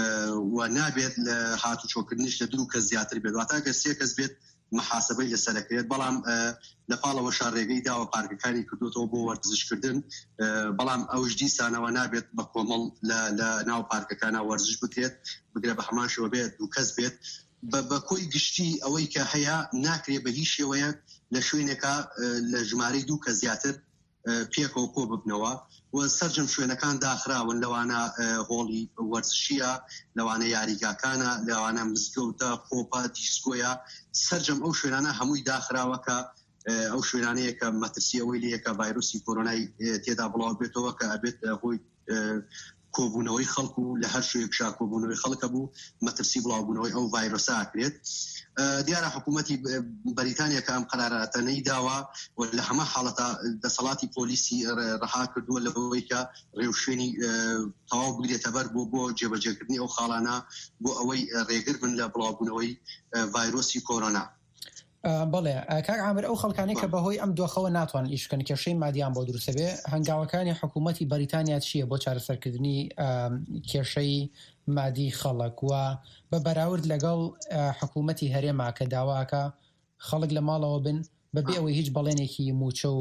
و نابێت لە هاتوچۆکردنیش لە دوو کەس زیاتر بێت واتە گە سێ کەس بێت محاسبەی لەسەرەکرێت. بەڵام لە پاڵەوە شارڕێگەی داوە پارکەکانی کردوتەوە بۆ وەرزشکردن، بەڵام ئەوش دیسانەوە نابێت بە کۆمەڵ لە ناو پارکەکانە وەرزش بکرێت بگرێت بە هەمان شێوە بێت دوو کەس بێت بە کۆی گشتی ئەوەی کە هەیە ناکرێت بە هیچ شێوەیە لە شوێنێکە لە ژمارەی دوو کە زیاتر پێکەوە کۆ ببنەوە و سەرجەم شوێنەکان داخراون لەوانە هۆڵی وەرزشیە، لەوانە یاریگاکانە، لەوانە مزگەوتە، پۆپە، دیسکۆیە، سەرجەم ئەو شوێنانە هەمووی داخراوە کە ئەو شوێنانەیە کە مەترسی ئەوەی لە یەکە ڤایرۆسی کۆرۆنای تێدا بڵاو بێتەوە کە ئەبێت هۆی کۆبوونەوەی خەڵک و لە هەر شوێکشا کۆبوونەوەی خەڵکە بوو مەترسی بڵاوبوونەوەی ئەو ڤایرۆسە ئاکرێت. دیارە حکوومەتی بەریتانیا کە ئەم قەراراتانەی داوە و لە هەمە حاڵەتە دەسەڵاتی پۆلیسی ڕەها کردووە لەبەوەی کە ڕێوشوێنی تەواو بگرێتە بەر بۆ جێبەجێکردنی ئەو خاڵانە بۆ ئەوەی ڕێگر بن لە بڵاوبوونەوەی ڤایرۆسی کۆرۆنا. بەڵێ کاک عامر، ئەو خەڵکانەی کە بەهۆی ئەم دۆخەوە ناتوان ئیشکەن کێشەی مادیان بۆ دروستە بێ، هەنگاوەکانی حکوومەتی بەریتانیا چییە بۆ چارەسەرکردنی کێشەی مادی خەڵک و بە بەراورد لەگەڵ حکوومەتی هەرێما کە داواکە خەڵک لە ماڵەوە بن بەبێ ئەوەی هیچ بەڵێنێکی موچە و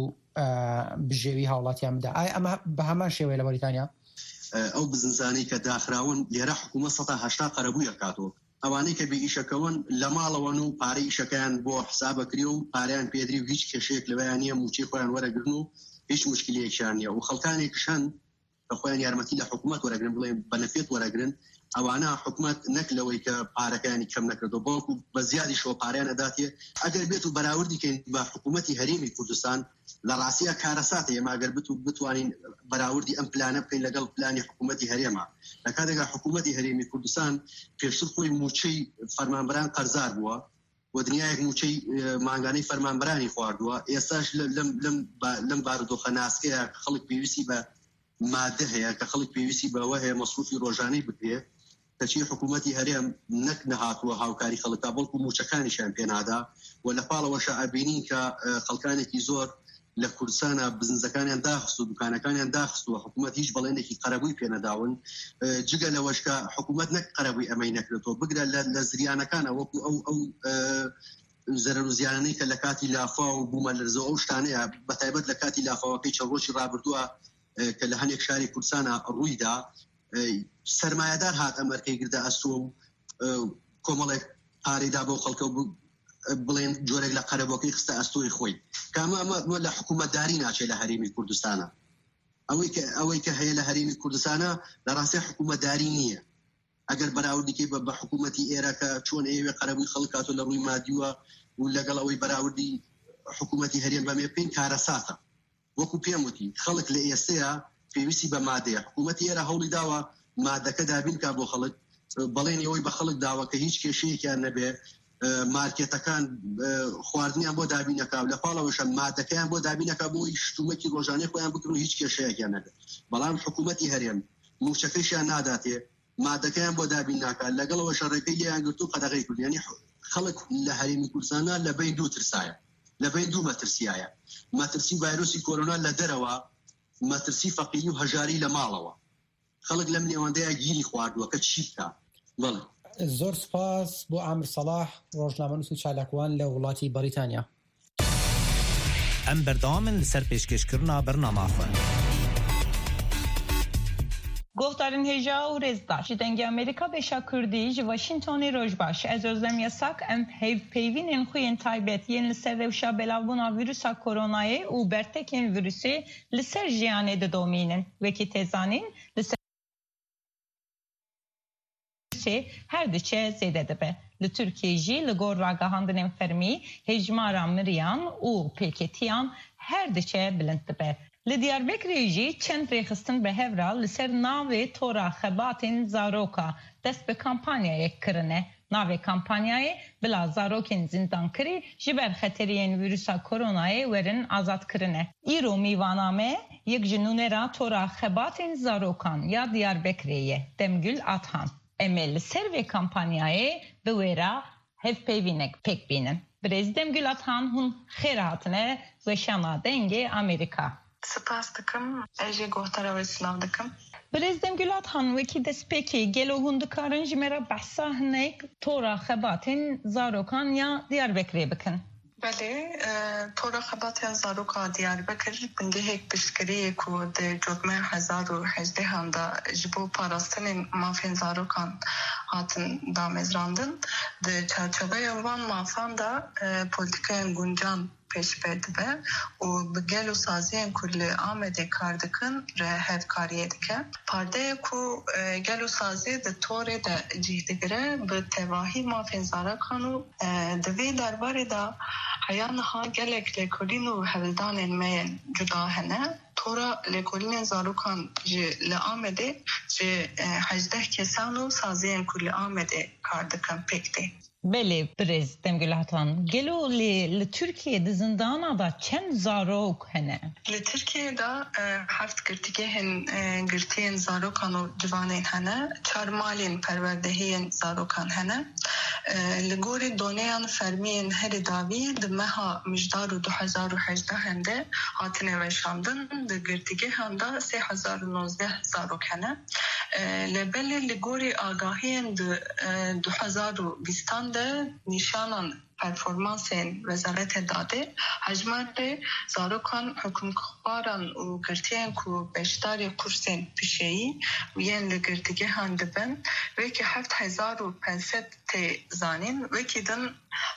بژێوی هاوڵاتیان بدا؟ ئایا ئەمە بە هەمان شێوەیە لە بەریتانیا؟ ئەو بزنزانی کە داخراون لێرە حکوومەت 180 قەرەبوویە کاتەوە. ئەوانەی کە بێ ئیشەکەون لە ماڵەوەن و پارەی ئیشەکەیان بۆ حسابەکری و پارەیان پێدری و هیچ کێشەیەک لەوەیان نییە موچەی خۆیان وەرەگرن و هیچ مشکلەیەکیان نییە و خەڵکانێکشان کە خۆیان یارمەتی لە حکوومەت وەرەگرن بڵێن بەنەفێت وەرەگرن، ئەوانە حکوومەت نەک لەوەی کە پارەکانی کەم نەکردو بۆکو بە زیادی شۆ پارەیان ئەداتێ ئەگەر بێت و بەراوردیکەین بە حکوومەتی هەرێمی کوردستان لە ڕاستیە کارەساتە ئێماگەر بتوانین بەراوردی ئەم پلانە بکەین لەگەڵ پلانی حکوومەتی هەرێما. لە کاتێکا حکوومەتی هەرێمی کوردستان پێشتر خۆی موچەی فەرمانبەران قەرزار بووە و دنیایەک موچەی ماگانەی فەرمانبەرانی خواردووە، ئێستاش لەم بارودۆخە ناسکەیە خەڵک پێویستی بە مادە هەیە کە خەڵک پێویستی بەوە هەیە مەسروفی ڕۆژانەی بکرێت کەچی حکوومەتی هەرێم نەک نەهاتووە هاوکاری خەڵکا بەڵکو موچەکانیشیان پێنادا و لە پاڵەوەشە ئەبینین کە خەڵکانێکی زۆر لە کوردستانە بزنسەکانیان داخست و دوکانەکانیان داخست و حکوومەت هیچ بەڵێنێکی قەرەبووی پێنەداون. جگە لەوەشکە حکوومەت نەک قەرەبووی ئەمەی نەکرێتەوە بگرە لە زریانەکانە وەکو ئەو زەرەر و زیانەی کە لە کاتی لافا و بوومە لەرزە ئەو شتانەیە بەتایبەت لە کاتی لافاوەکەی چەند ڕۆژی ڕابردووە کە لە هەنێک شاری کوردستانە ڕوویدا سەرمایەدار هات ئەمەرکەی گردە ئەستۆ و کۆمەڵێک پارەیدا بۆ خەڵکە بڵێن جۆرێک لە قەرەبۆکەی خستە ئەستۆی خۆی کامە لە حکوومەتداری ناچێت لە هەرێمی کوردستانە. ئەوەی کە هەیە لە هەرێمی کوردستانە لە ڕاستی حکوومەتداری نییە. ئەگەر بەراوردیکەی بە حکوومەتی ئێرەکە چۆن ئێوێ قەرەبووی خەڵکاتۆ لە ڕووی مادیوە و لەگەڵ ئەوەی بەراوردی حکوومەتی هەرێم بەمێ بکەین کارەساتە. وەکو پێم وتی خەڵک لە ئێستەیە پێویستی بە مادەیە، حکوومەتی ئێرە هەوڵی داوە مادەکە دابین کا بۆ خەڵک، بەڵێن ئەوەی بە خەڵک داوە کە هیچ کێشەیەکیان نەبێ، مارکێتەکان خواردنیان بۆ دابینەکە لە پاڵەوەشە مادەکەیان بۆ دابینەکە بۆی شتومەکی ڕۆژانەی خۆیان بکرن و هیچ کێشەیەکیان نەبێت. بەڵام حکوومەتی هەرێم موچەکەیشیان ناداتێ، مادەکەیان بۆ دابین ناکات، لەگەڵەوە شەڕێکەی لیان گرت و قەدەغەی کرد. یعنی خەڵک لە هەرێمی کوردستانە لە بین دوو ترسایە، لە بین دوو مەترسیایە، مەترسی ڤایرۆسی کۆرۆنا لە دەرەوە، مەترسی فەقیری و هەژاری لە ماڵەوە. خەڵک لەم نێوەندەیە گیری خواردووە کە چی بکات. بەڵێ زۆر سپاس بۆ عامر سەلاح ڕۆژنامەنووس و چالاکوان لە وڵاتی بەریتانیا. ام بردام لسر پیشکشکرنا برنامه خو گفتارین هجا و رزداش دنگ امریکا به شکردی ج واشنگتن روزباش از ازم یساک ام پیوین ان خوین تایبت ین لسر وشا بلاونا ویروسا کرونای و برتکین ویروسی لسر جیانه د دومینن وکی تزانین لسر her diçe zede dibe. Li Türkiye jî li gor ragahandinên fermî hejmara miriyan û pêketiyan her diçe bilind dibe. Li Diyarbekirê jî çend rêxistin bi hevra li ser navê tora xebatên zaroka dest bi kampanyayek kirine. Navê kampanyayê bila zarokên zindankirî ji ber xeteriyên vîrusa koronayê werin azad kirine. Îro mîvana me yek ji nûnera tora xebatên zarokan ya Diyarbekirê ye. Demgül Athan. Emel serve kampanyayê bi wêra hevpeyvînek pek bînin. Birêzdem Gül Athan hûn xêr hatine weşana dengê Amerîka. Spas dikim, ez jê gohtara wê silav dikim. Birêzdem Gül Athan wekî destpêkê gelo hûn dikarin ji me re behsa hinek tora xebatên zarokan ya Diyarbekirê bikin. Belê, tora xebatên zaroka Diyarbekir bingehek piştgiriyê ku di cotmê 2018 da ji bo parastinên mafên zarokan hatin damezrandin. Di çerçeveya van mafan da politikayên guncan peşbe dibe û bi gelo saziyên ku li Amedê kar dikin re hevkariyê dike. Pardeyê ku gelo sazî di torê de cih digire bi tevahî mafên zarokan û di vê derbarê da heya niha gelek lêkolîn û hevldanên me yên cuda hene. Tora lêkolînên zarokan ji li Amedê ji 18 kesan û saziyên ku li Amedê kar dikin pek tê. Belê birêzdem Gül Athan. Gelo li Türkiye di zindana da çend zarok hene? Li Türkiye da heft girtîgehên girtiyên zarokan û civanên hene. 4 malên perwerdehiyên zarokan hene. Li gorî doneyan fermiyên herî davî di meha mijdar û 2018 de hatine weşandin. Di girtîgehan da 3019 zarok hene. Lebelê li gorî agahiyên di 2020 de nîşanan performansên Wezaretê Dadê hejmarê zarokan hukûmxwaran û girtiyên ku beşdarê kursên pişeyî û yên li girtîgehan dibin wekî 7500 tê zanîn wekî din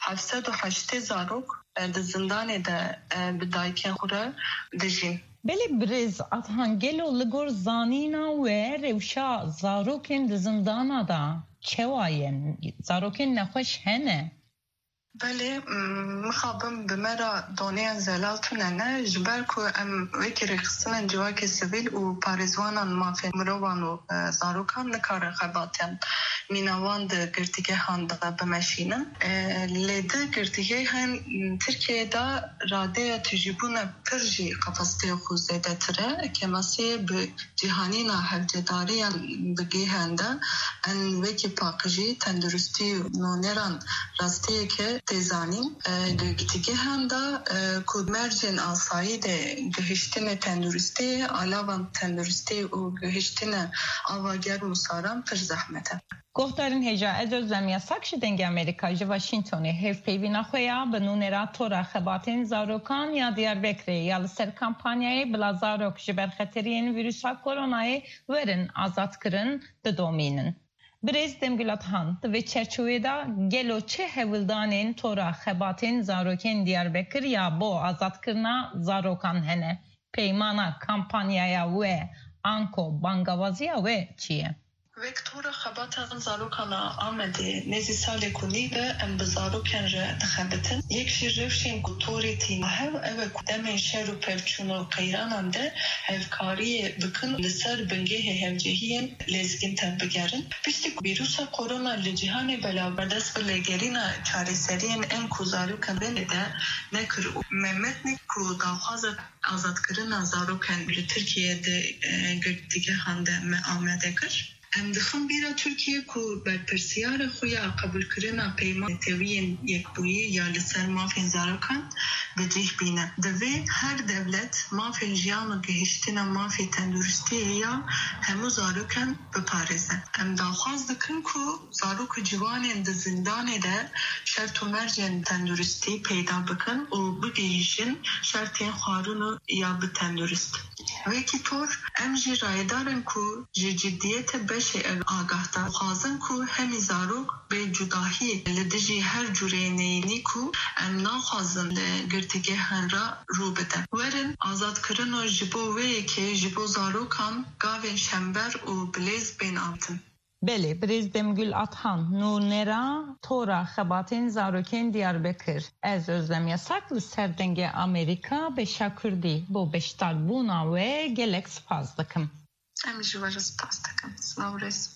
708 zarok di zindanê de bi dayikên xwe re dijîn. Belê birêz Athan gelo li gor zanîna we rewşa zarokên di zindana da çewa yên? Zarokên nexweş hene? Belê, mixabim bi me ra doneyan zelal tunene ji ber ku em wekî rêxistinên civakê sivîl û parêzwanan mafên mirovan û zarokan nikarin xebatên mînavan di girtîgehan da bimeşînin. Lê di girtîgehên Tirkiyeyê radeya tujîbûna pir jî kapasiteyê xwe zêdetir e. Kemasiyê bi cîhanîna hevcedariyan bigihên de em wekî paqijî, tenduristî û nûneran rastiyeke têzanîn. Girtîgehan da ku mercên asayî de gihiştinê tenduristiyê, alavan tenduristî û gihiştinê ava germ û saran pir zehmet e. Gohtarên hêja ez özlem yasak ji dengê Amerîka ji Washingtonê hevpeyvîna xwe ya bi nûnera tora xebatên zarokan ya Diyarbekirê ya li ser kampanyayê bila zarok ji ber xeteriyên vîrusa koronayê werin azad kirin didomînin. Birêzdem Gül Athan di vê çerçeveyê da gelo çi hevldanên tora xebatên zarokên Diyarbekir ya bo azadkirina zarokan hene? Peymana kampanyaya we anko bangawaziya we çi ye? Vektora xebatan zarokan Amedê nêzî salê ku nîve em bi zarokên re dixebitin. Yek ji rewşên ku torê tîne hev ew e ku demên şer û pevçûn û qeyranan de hevkariyê bikin li ser bingehê hevcihiyên lêzgin te bigerin. Piştî ku vîrusa korona li cîhanê belaber dest bi lêgerîna çareseriyên em ku zarokan benê de nekir û me metnê ku daxwaza azadkirina zarokên li Tirkiyeyê de girtîgehan de me amade kir. ام دخم بیرا ترکیه کو برپرسیار خویا قبول کرنا پیمان توین یک بویی یا لسر مافین زاروکان بجیح بینه دوی هر دولت مافین جیان و گهشتنا مافی تندرستی یا همو زاروکان بپارزن ام داخواز دکن کو زاروک جوان اند زندان ده شرط و مرجن تندرستی پیدا بکن و بگیشن شرطین خارونو یا بتندرست ویکی طور ام جی رایدارن کو جی جدیت بشه آگاهتا خوازن کو همی زاروک به جداهی لدجی هر جوره نینی کو ام ناخوازن لگرتگه هن را رو بدن ورن آزاد کرن و جبو ویکی جبو زاروکان گاوین شنبر و بلیز بین آمتن بله بریزدمگül Athan Nurnera Tora Xebatên Zarokên Diyarbekir ez özlem yasaklı serdenge Amerika beşa Kurdî bo beşdarbûna we gelek spas dikim. Em jî we re spas dikim. Slavres.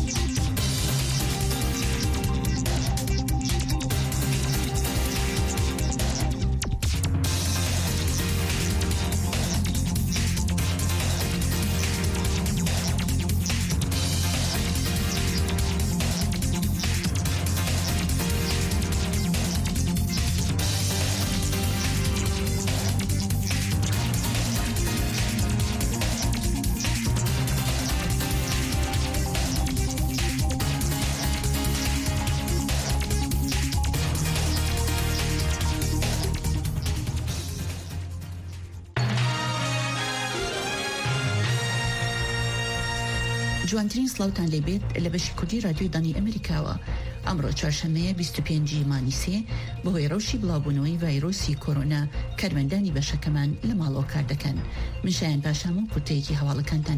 جوانترین سلاوتان لێبێت لە بەشی کوردی رادیۆی دانی ئەمریکاوە ئەمڕۆ چوارشەمەیە 25 مانیسێ بەهۆی ڕەوشی بڵاوبوونەوەی ڤایرۆسی کۆرۆنا کارمەندانی بەشەکەمان لە ماڵەوە کار دەکەن. من شایان پاشام و کورتەیەکی هەواڵەکانتان